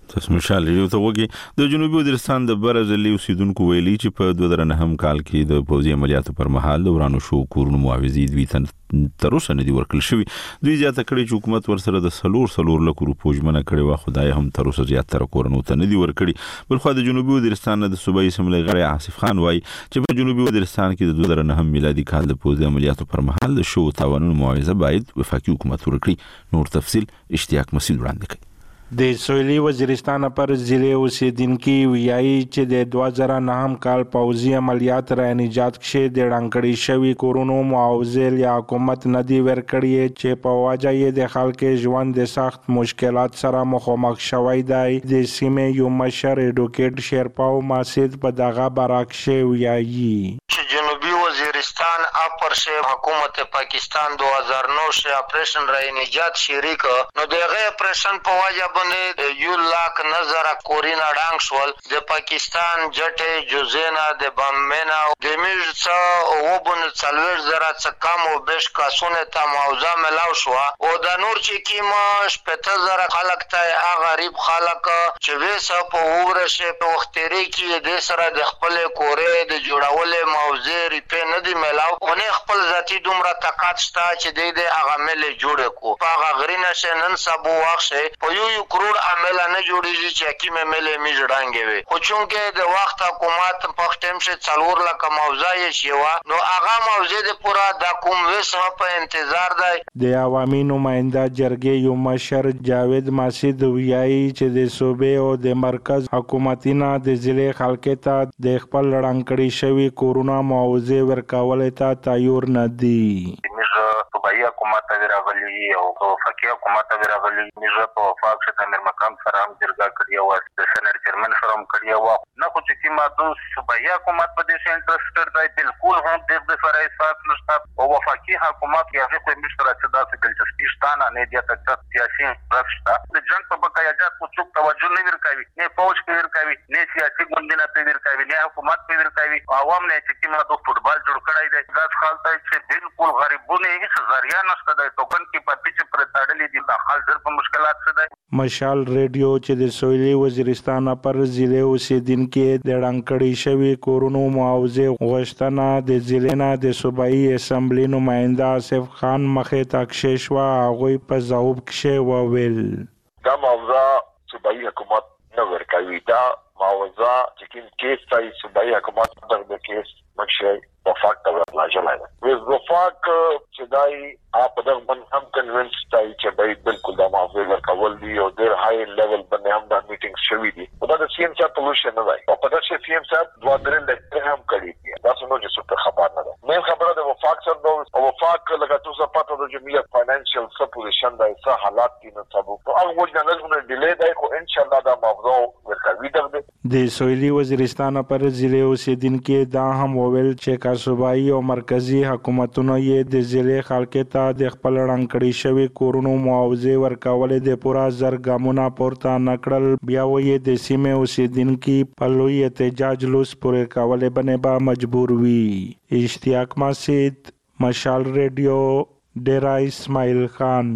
تاسو مشال ریډیو ته وګورئ. د جنوبي وزیرستان د برازیلي اوسیدونکو ویلي چې په دوه زره نهم کال کې د پوځي عملیاتو پر مهال د ورانو شو کورونو معاوضې دوی تر اوسه نه دي ورکړل شوي. دوی زیاته کړې چې حکومت ورسره د څلور څلور لکو روپو ژمنه کړې وه، خدای هم تر اوسه زیاتره کورونو ته نه دي ورکړي. بلخوا د جنوبي وزیرستان نه د صوبایي اسمبلۍ غړی آصف خان وایي چې په جنوبي وزیرستان کې د دوه زره نهم میلادي کال د پوځي عملیاتو پر مهال د شو تاوانونو معاوضه باید وفاقي حکومت ورکړي. نور تفصیل اشتیاق مسیل وړاندې کوي. د سویلي وزیرستان پر ضلع اوسیدونکي ویایي چې د دوه زره نهم کال پوځي عملیات را نجات کې د ړنګړې شوي کورونو معاوضې یا حکومت نه دی ورکړي چې په وجه یې د خلکو ژوند د سخت مشکلات سره مخامخ شوی دی. د سیمې یو مشر ایډوکیټ شیرپاو ماسید په دغه برعکس ویایي چې جنوبي وزیرستان اپر سے حکومت پاکستان دو ہزار نو سے آپریشن را نجات شریک نو دغه آپریشن په وجه باندې یو لاک نظر کورینا ډانګ شول. د پاکستان جټه جوزینا د بامینا د میرڅ او بن څلور زره څخه کم او بش کاسونه ته موضوع ملاو شو او د نور چې کیما شپته زره خلک ته غریب خلک چې وسه په ورشه په وختري کې د سره د خپل کورې د جوړولې موضوع ریپه نه دی ملاو او نه خپل ذاتی دومره طاقت شته چې د دې هغه مل جوړ کو په هغه غرینه شنن سبو واخشه په یو کروڑ عمل نه جوړیږي چې کی مې ملې می جوړانګي وي. خو چونکه د وخت حکومت په ټیم شه څلور لک موضوع یې شیوا نو هغه موضوع د پورا د کوم وسه په انتظار دی. د عوامي نماینده جرګې یو مشر جاوید ماسید ویایي چې د صوبې او د مرکز حکومتینه د ضلع خلکو ته د خپل ړنګړې شوي کورونه معاوضې ورکول ته تیار نه دي. صوبایي حکومت ته راغلي او وفاقي حکومت ته راغلي موږ په وفاق څخه امیر مقام سره هم جرګه کړې او د سېنات چیرمن سره هم کړې او نه خو چې کیما د صوبایي حکومت په دې انټرستډ دی بالکل هم د دې سره اساس نشته او وفاقي حکومت یې هغه په مشره چې داسې دلچسپي شته نه دی ته سیاسي رښتا د جنگ په بقایجات کو څوک توجه نه ورکوي نه فوج کې ورکوي نه سیاسي ګوندونه په ورکوي نه حکومت په ورکوي عوام نه چې کیما د فوټبال جوړ کړی دی دا خپل ته چې بالکل غریبونه هیڅ ذریعہ نشته د توکن کې پاتې چې پر تاړلې دي د حال در په مشکلات څه دی. مشال ریډیو چې د سویلي وزیرستان پر ضلع اوسیدونکو د ړنګړې شوي کورونو معاوضې غوښتنه د ضلع نه د صوبایي اسمبلی نماینده آصف خان مخې ته کښې شوه. هغوی په ځواب کښې وویل دا موضوع صوبایي حکومت نه ورکوي. دا موضوع چې کوم کیس ته صوبایي حکومت دغه کیس مخکې وفاق ته ورلاجلای دی. وز وفاق چې دای اپ دغه باندې هم کنوینس دی چې باید بالکل دا موضوع ورکول دي او ډېر های لیول باندې هم دا میټینګ شوي دي. دا د سی ام صاحب پولوشن نه دی او په دغه سی ام صاحب دوه درې لیکچر هم کړي دي. دا څنګه چې څه خبر نه ده. مې خبره ده وفاق سره او وفاق لکه تاسو پاتو د جمعیت فاینانشل سپوزیشن دی څه حالات دي نو سبو او هغه وجه نه لږه ډیلې دی خو ان شاء الله دا موضوع ورکوي دی. د سویلي وزیرستان پر ضلع اوسیدونکو دا هم وویل چې کا صوبایي او مرکزی حکومتونو یې د ضلع خلکو ته د خپل ړنګړې شوي کورونو معاوضې ورکولې د پوره زر ګامونه پورته نه کړل. بیا یې د سیمې اوسیدونکي په لوی احتجاج لوس پورې کولې باندې به مجبور وي. اشتیاق مسید، مشال ریډیو، ډیرا اسماعیل خان.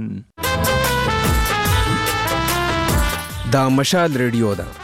دا مشال ریډیو ده.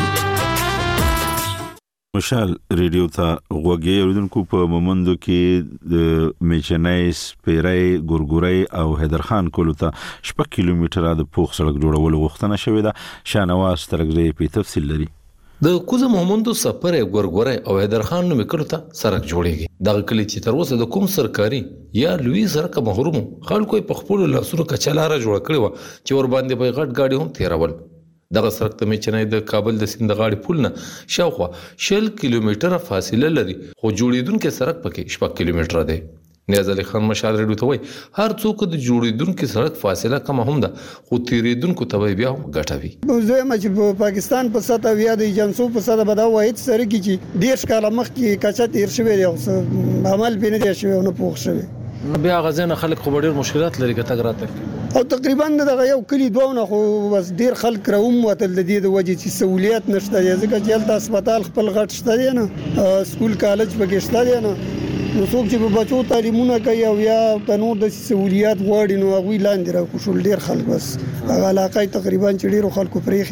مشال ریډیو ته غوږی اوریدونکو په مومندو کې د میچنای سپیرای ګورګورای او حیدرخان کولو ته شپږ کیلومتره د پوخ سړک جوړولو غوښتنه شوې ده. شانواز ترګری په تفصیل لري. د کوزه مومندو سفر ګورګورای او حیدرخان نو میکړو ته سړک جوړیږي. دغه کلی چې تر اوسه د کوم سرکاري یا لوی سړک محروم خلکو په خپل لاسونو کچلاره جوړ کړی و چې ور باندې به غټ گاډي هم تیرول. دغه سړک ته میچنای د کابل د سیند غاړي پل نه شاوخوا شل کیلومتره فاصله لري خو جوړیدونکو سړک پکې شپږ کیلومتره دی. نیاز علي خان مشال ریډیو ته وایي هر څوک د جوړیدونکو سړک فاصله کم هم ده خو تیریدونکو ته بیا هم ګټوي. زه ما چې پاکستان په ساته ویا د ایجنسو په ساته بدا وایي سره کی چې ډیر کاله مخکې کچا تیر شوی دی او عمل بینه دی شوی او نه پوښ شوی. بیا غزنه خلک خو ډیر مشکلات لري کته راته او تقریبا دغه یو کلی دوه خو بس ډیر خلک راوم وتل د دې د وجې چې سہولیت نشته ځکه چې هلته هسپتال خپل غټ شته دی نه سکول کالج پکې شته دی نه نو څوک چې په بچو تعلیمونه کوي او یا د نور د سہولیات غواړي نو هغوی لاندې راکوشول ډیر خلک بس هغه علاقه تقریبا چې ډیرو خلکو پرېښې ده.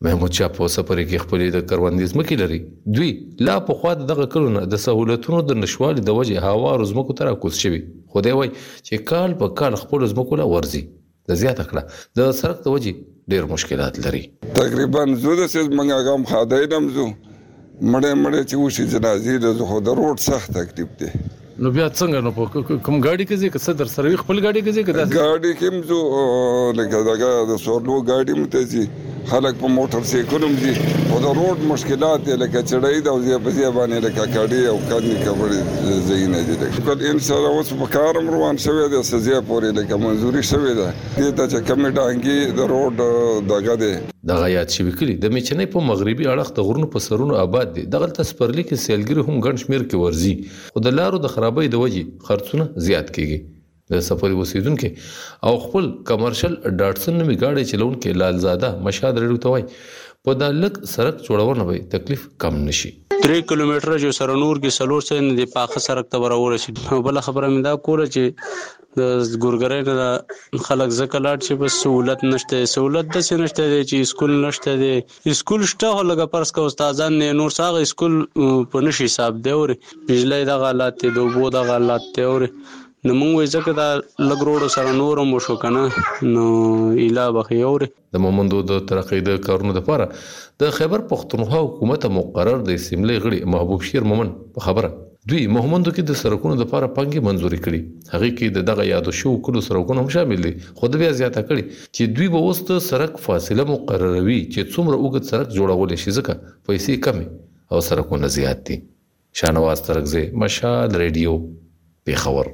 محمود شاه په سفر کې خپل د کروندې ځمکې لري. دوی لا په خوا دغه کلونه د سہولتونو د نشوالي د وجې هوارو ځمکو ته راکوز شوي، خو دی وایي چې کال په کال خپلو ځمکو له ورځي. د زیاته کړه د سړک د وجې ډېر مشکلات لري. تقریبا زه داسې زموږ هغه هم خادی نه م ځو مړی مړی چې وشي جنازې له ځو، خو د روډ سخت تکلیف دی. نو بیا څنګه نو په کوم ګاډي کې ځې که څه در سره وي خپل ګاډي کې ځې که داسې ګاډي کې هم ځو، لکه دغه د سورلو ګاډي هم ته ځي، خلک په موټر سایکل هم ځي، خو د روډ مشکلات دی لکه چړۍ ده او ځای په ځای باندې لکه کاډي او کاندي کبړې ځایونه دي. لکه انشاءالله اوس په کار هم روان شوی دی، څه ځای پورې لکه منظوري شوې ده دې ته چې کمې ډانګې د روډ دغه دی. دغه یاد شوي کلي د میچنۍ په مغربي اړخ د غرونو په سرونو آباد دي. دغلته سپرلي کې سیلګري هم ګڼ شمېر کې ورځي، خو د لارو د خرابۍ د وجې خرڅونه زیات کېږي. د سفر اوسیدونکي او خپل کمرشل ډاټسن نومي ګاډي چلونکي لالزاده مشهد ریډیو ته وایي په دا لږ سړک جوړونه به تکلیف کم نشي. درې کیلومتره جو سره نور کې سلور سره د پاخه سړک ته ورورسید. بل خبره مې دا کوله چې د ګورګرۍ نه خلک ځکه لاړ چې بس سہولت نشته، سہولت داسې نشته دی چې اسکول نشته دی. اسکول شته خو لږه فرض که استادان نه نور څه هغه اسکول په نشي حساب دی، اورې بجلی دغه حالات دی، د اوبو دغه حالات دی، اورې نو موږ وایي ځکه دا لږ روډو سره نور هم وشو که نه نو ایله به ښې اورې. د مومندو د ترقۍ د کارونو دپاره د خیبر پښتونخوا حکومت مقرر د اسمبلۍ غړي محبوب شیر مومن په خبره دوی مومندو کې د سړکونو دپاره پانګې منظوري کړي. هغې کې د دغه یادو شوو کلو سړکونه هم شامل دي، خو د بیا زیاته کړي چې دوی به اوس د سړک فاصله مقرروي چې څومره اوږد سړک جوړولی شي ځکه پیسې کمې او سړکونه زیات دي. شاهنواز ترکزی، مشال ریډیو، پېښور.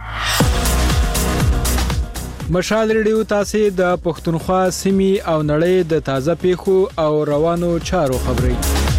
مشال ریډیو تاسو د پښتونخوا سیمې او نړۍ د تازه پیښو او روانو چارو خبري.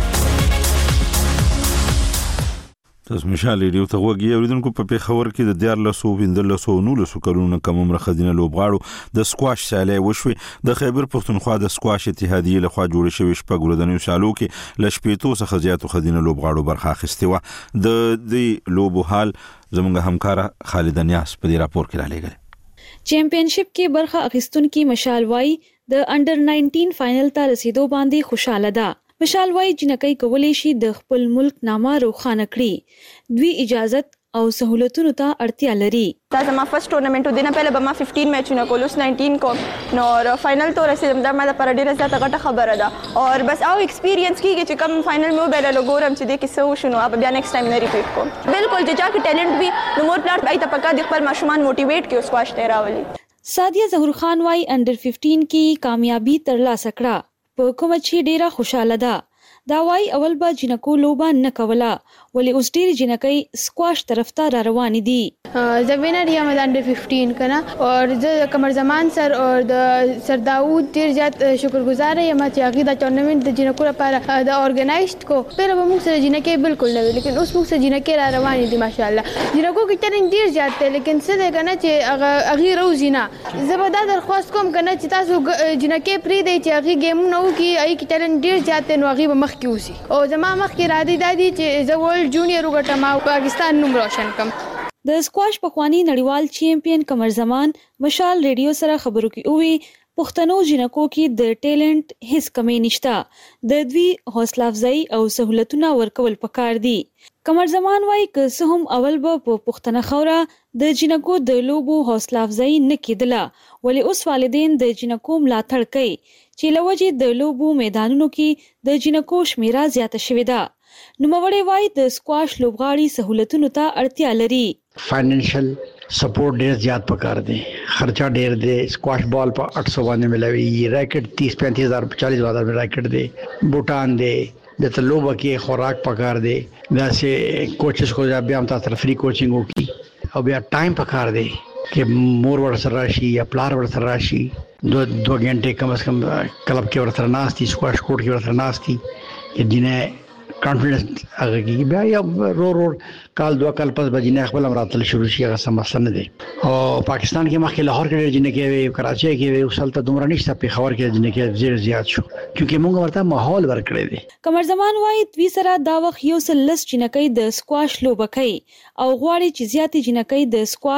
تاسو مشال ریډیو ته وګورئ. اوریدونکو په پیښور کې د دیار لسو ویندل لسو نولسو کلونو کم عمر خدینه لوبغاړو د سکواش سیالي وشوي. د خیبر پښتونخوا د سکواش اتحادیه لخوا جوړ شوی شپږ ورځنیو سالو کې لشپېتو څخه زیاتو خدینه لوبغاړو برخه اخیستې و. د دې لوبو حال زموږ همکاره خالد نیاس په دې راپور کې را لېږلی. چیمپئنشپ کې برخه اخیستونکو مشال وای د انډر ناینټین فائنل ته رسیدو باندې خوشاله ده. مشال وای جنکۍ کولای شي د خپل ملک نامه روښانه کړي. دوی اجازت او سہولتونو ته اړتیا لري. دا زما فرست ټورنمنت دی نه، پهله به ما پنځه میچونه کول، اوس نولس کوم نو فائنل ته رسیدم. دا ما لپاره ډیره زیاته غټه خبره ده او بس او ایکسپیرینس کیږي چې کوم فائنل مې وبایللو ګورم چې د کې څه وشو نو اب بیا نیکسټ ټایم نه ریپیټ کوم. بالکل چې چا کې ټیلنټ وي نو مور پلار پای ته پکا د خپل ماشومان موټیویټ کړي او سکواش ته راولي. سادیه ظهور خان وای انډر پنځه کې کامیابی ترلاسه کړه، په کومه چې ډیره خوشاله ده. دا وای اول به جنکو لوبه نه کوله ولی اوس ډیر جنکۍ سکواش طرف ته را روان دي. زه وینر یم د انډر پنځه کنه اور زه قمر زمان سر اور د سر داوود ډیر زیات شکرګزار یم چې هغه د ټورنمنت د جنکو لپاره د اورګنایزد کو. پر به موږ سره جنکۍ بالکل نه وي، لیکن اوس موږ سره جنکۍ را روان دي ماشاءالله. جنکو کې ټریننګ ډیر زیات دی، لیکن څه ده کنه چې هغه هغه روزي نه. زه به دا درخواست کوم کنه چې تاسو جنکۍ پری دی چې هغه گیمونه وکي، هغه کې ټریننګ ډیر زیات دی نو هغه به مخ کې وسی او زما مخ کې را دي دادی چې زه ورلد جونیئر وګټم او پاکستان نوم روشن کم. د سکواش پخوانی نړیوال چیمپئن قمر زمان مشال ریډیو سره خبرو کې وی پښتنو جنکو کې د ټیلنٹ هیڅ کمی نشته، د دوی حوصله افزایی او سہولتونه ورکول پکار دي. قمر زمان وایي که څه هم اول به په پښتنه خوره د جنکو د لوبو حوصله افزایی نه کېدله، ولی اوس والدین د جنکو ملاتړ کوي چې لوجې د لوبو میدانونو کې د جنکو شمیره زیاته شوې ده. نوموړی وایي د سکواش لوبغاړي سہولتونو ته اړتیا لري. فائنانشل سپورट ډیر زیات پکار دی، خرچہ ډیر دی. سکواش بال په आठ सौ باندې ملوي، ریکټ तीस पैंतीस हज़ार चालीस हज़ार में ریکټ دی، بوټان دی، د تلوبه کې خوراک پکار دی. دا سه کوچز کو بیا هم تاسو فری کوچینګ وکي او بیا ټایم پکار دی چې مور ور سره راشي یا پلار ور سره راشي. دو دو غنټه کم از کم کلب کې ور سره ناشتي، سکواش کورټ کې ور سره ناشتي چې دینه کانفیډنس هغه کې بیا یا رو رو کال دوه کال پس بجینه خپل امراتل شروع شي، هغه سمسن نه دي. او پاکستان کې مخکې لاهور کې جنې کې کراچي کې وسلته دومره نشته، په خبر کې جنې کې ډیر زیات شو کیونکه موږ ورته ماحول ورکړی دی. قمر زمان وایي دوی سره دا وخت یو سل لس جنکۍ د سکواش لوبه کوي او غواړي چې زیاتې جنکۍ د سکواش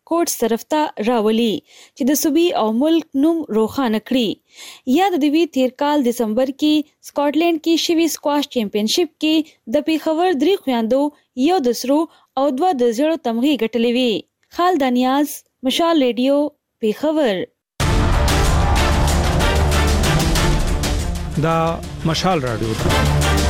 کورټ طرف ته راولي چې د صوبې او ملک نوم روښانه کړي. یا د دوی تیر کال دسمبر کې سکاټلند کې شوي سکواش چیمپینشپ کې د پیښور درې خويندو یو د سرو او دوه د زړو تمغې ګټلې وي. خالد نیاز، مشال ریډیو، پیښور. دا مشال رادیو ده.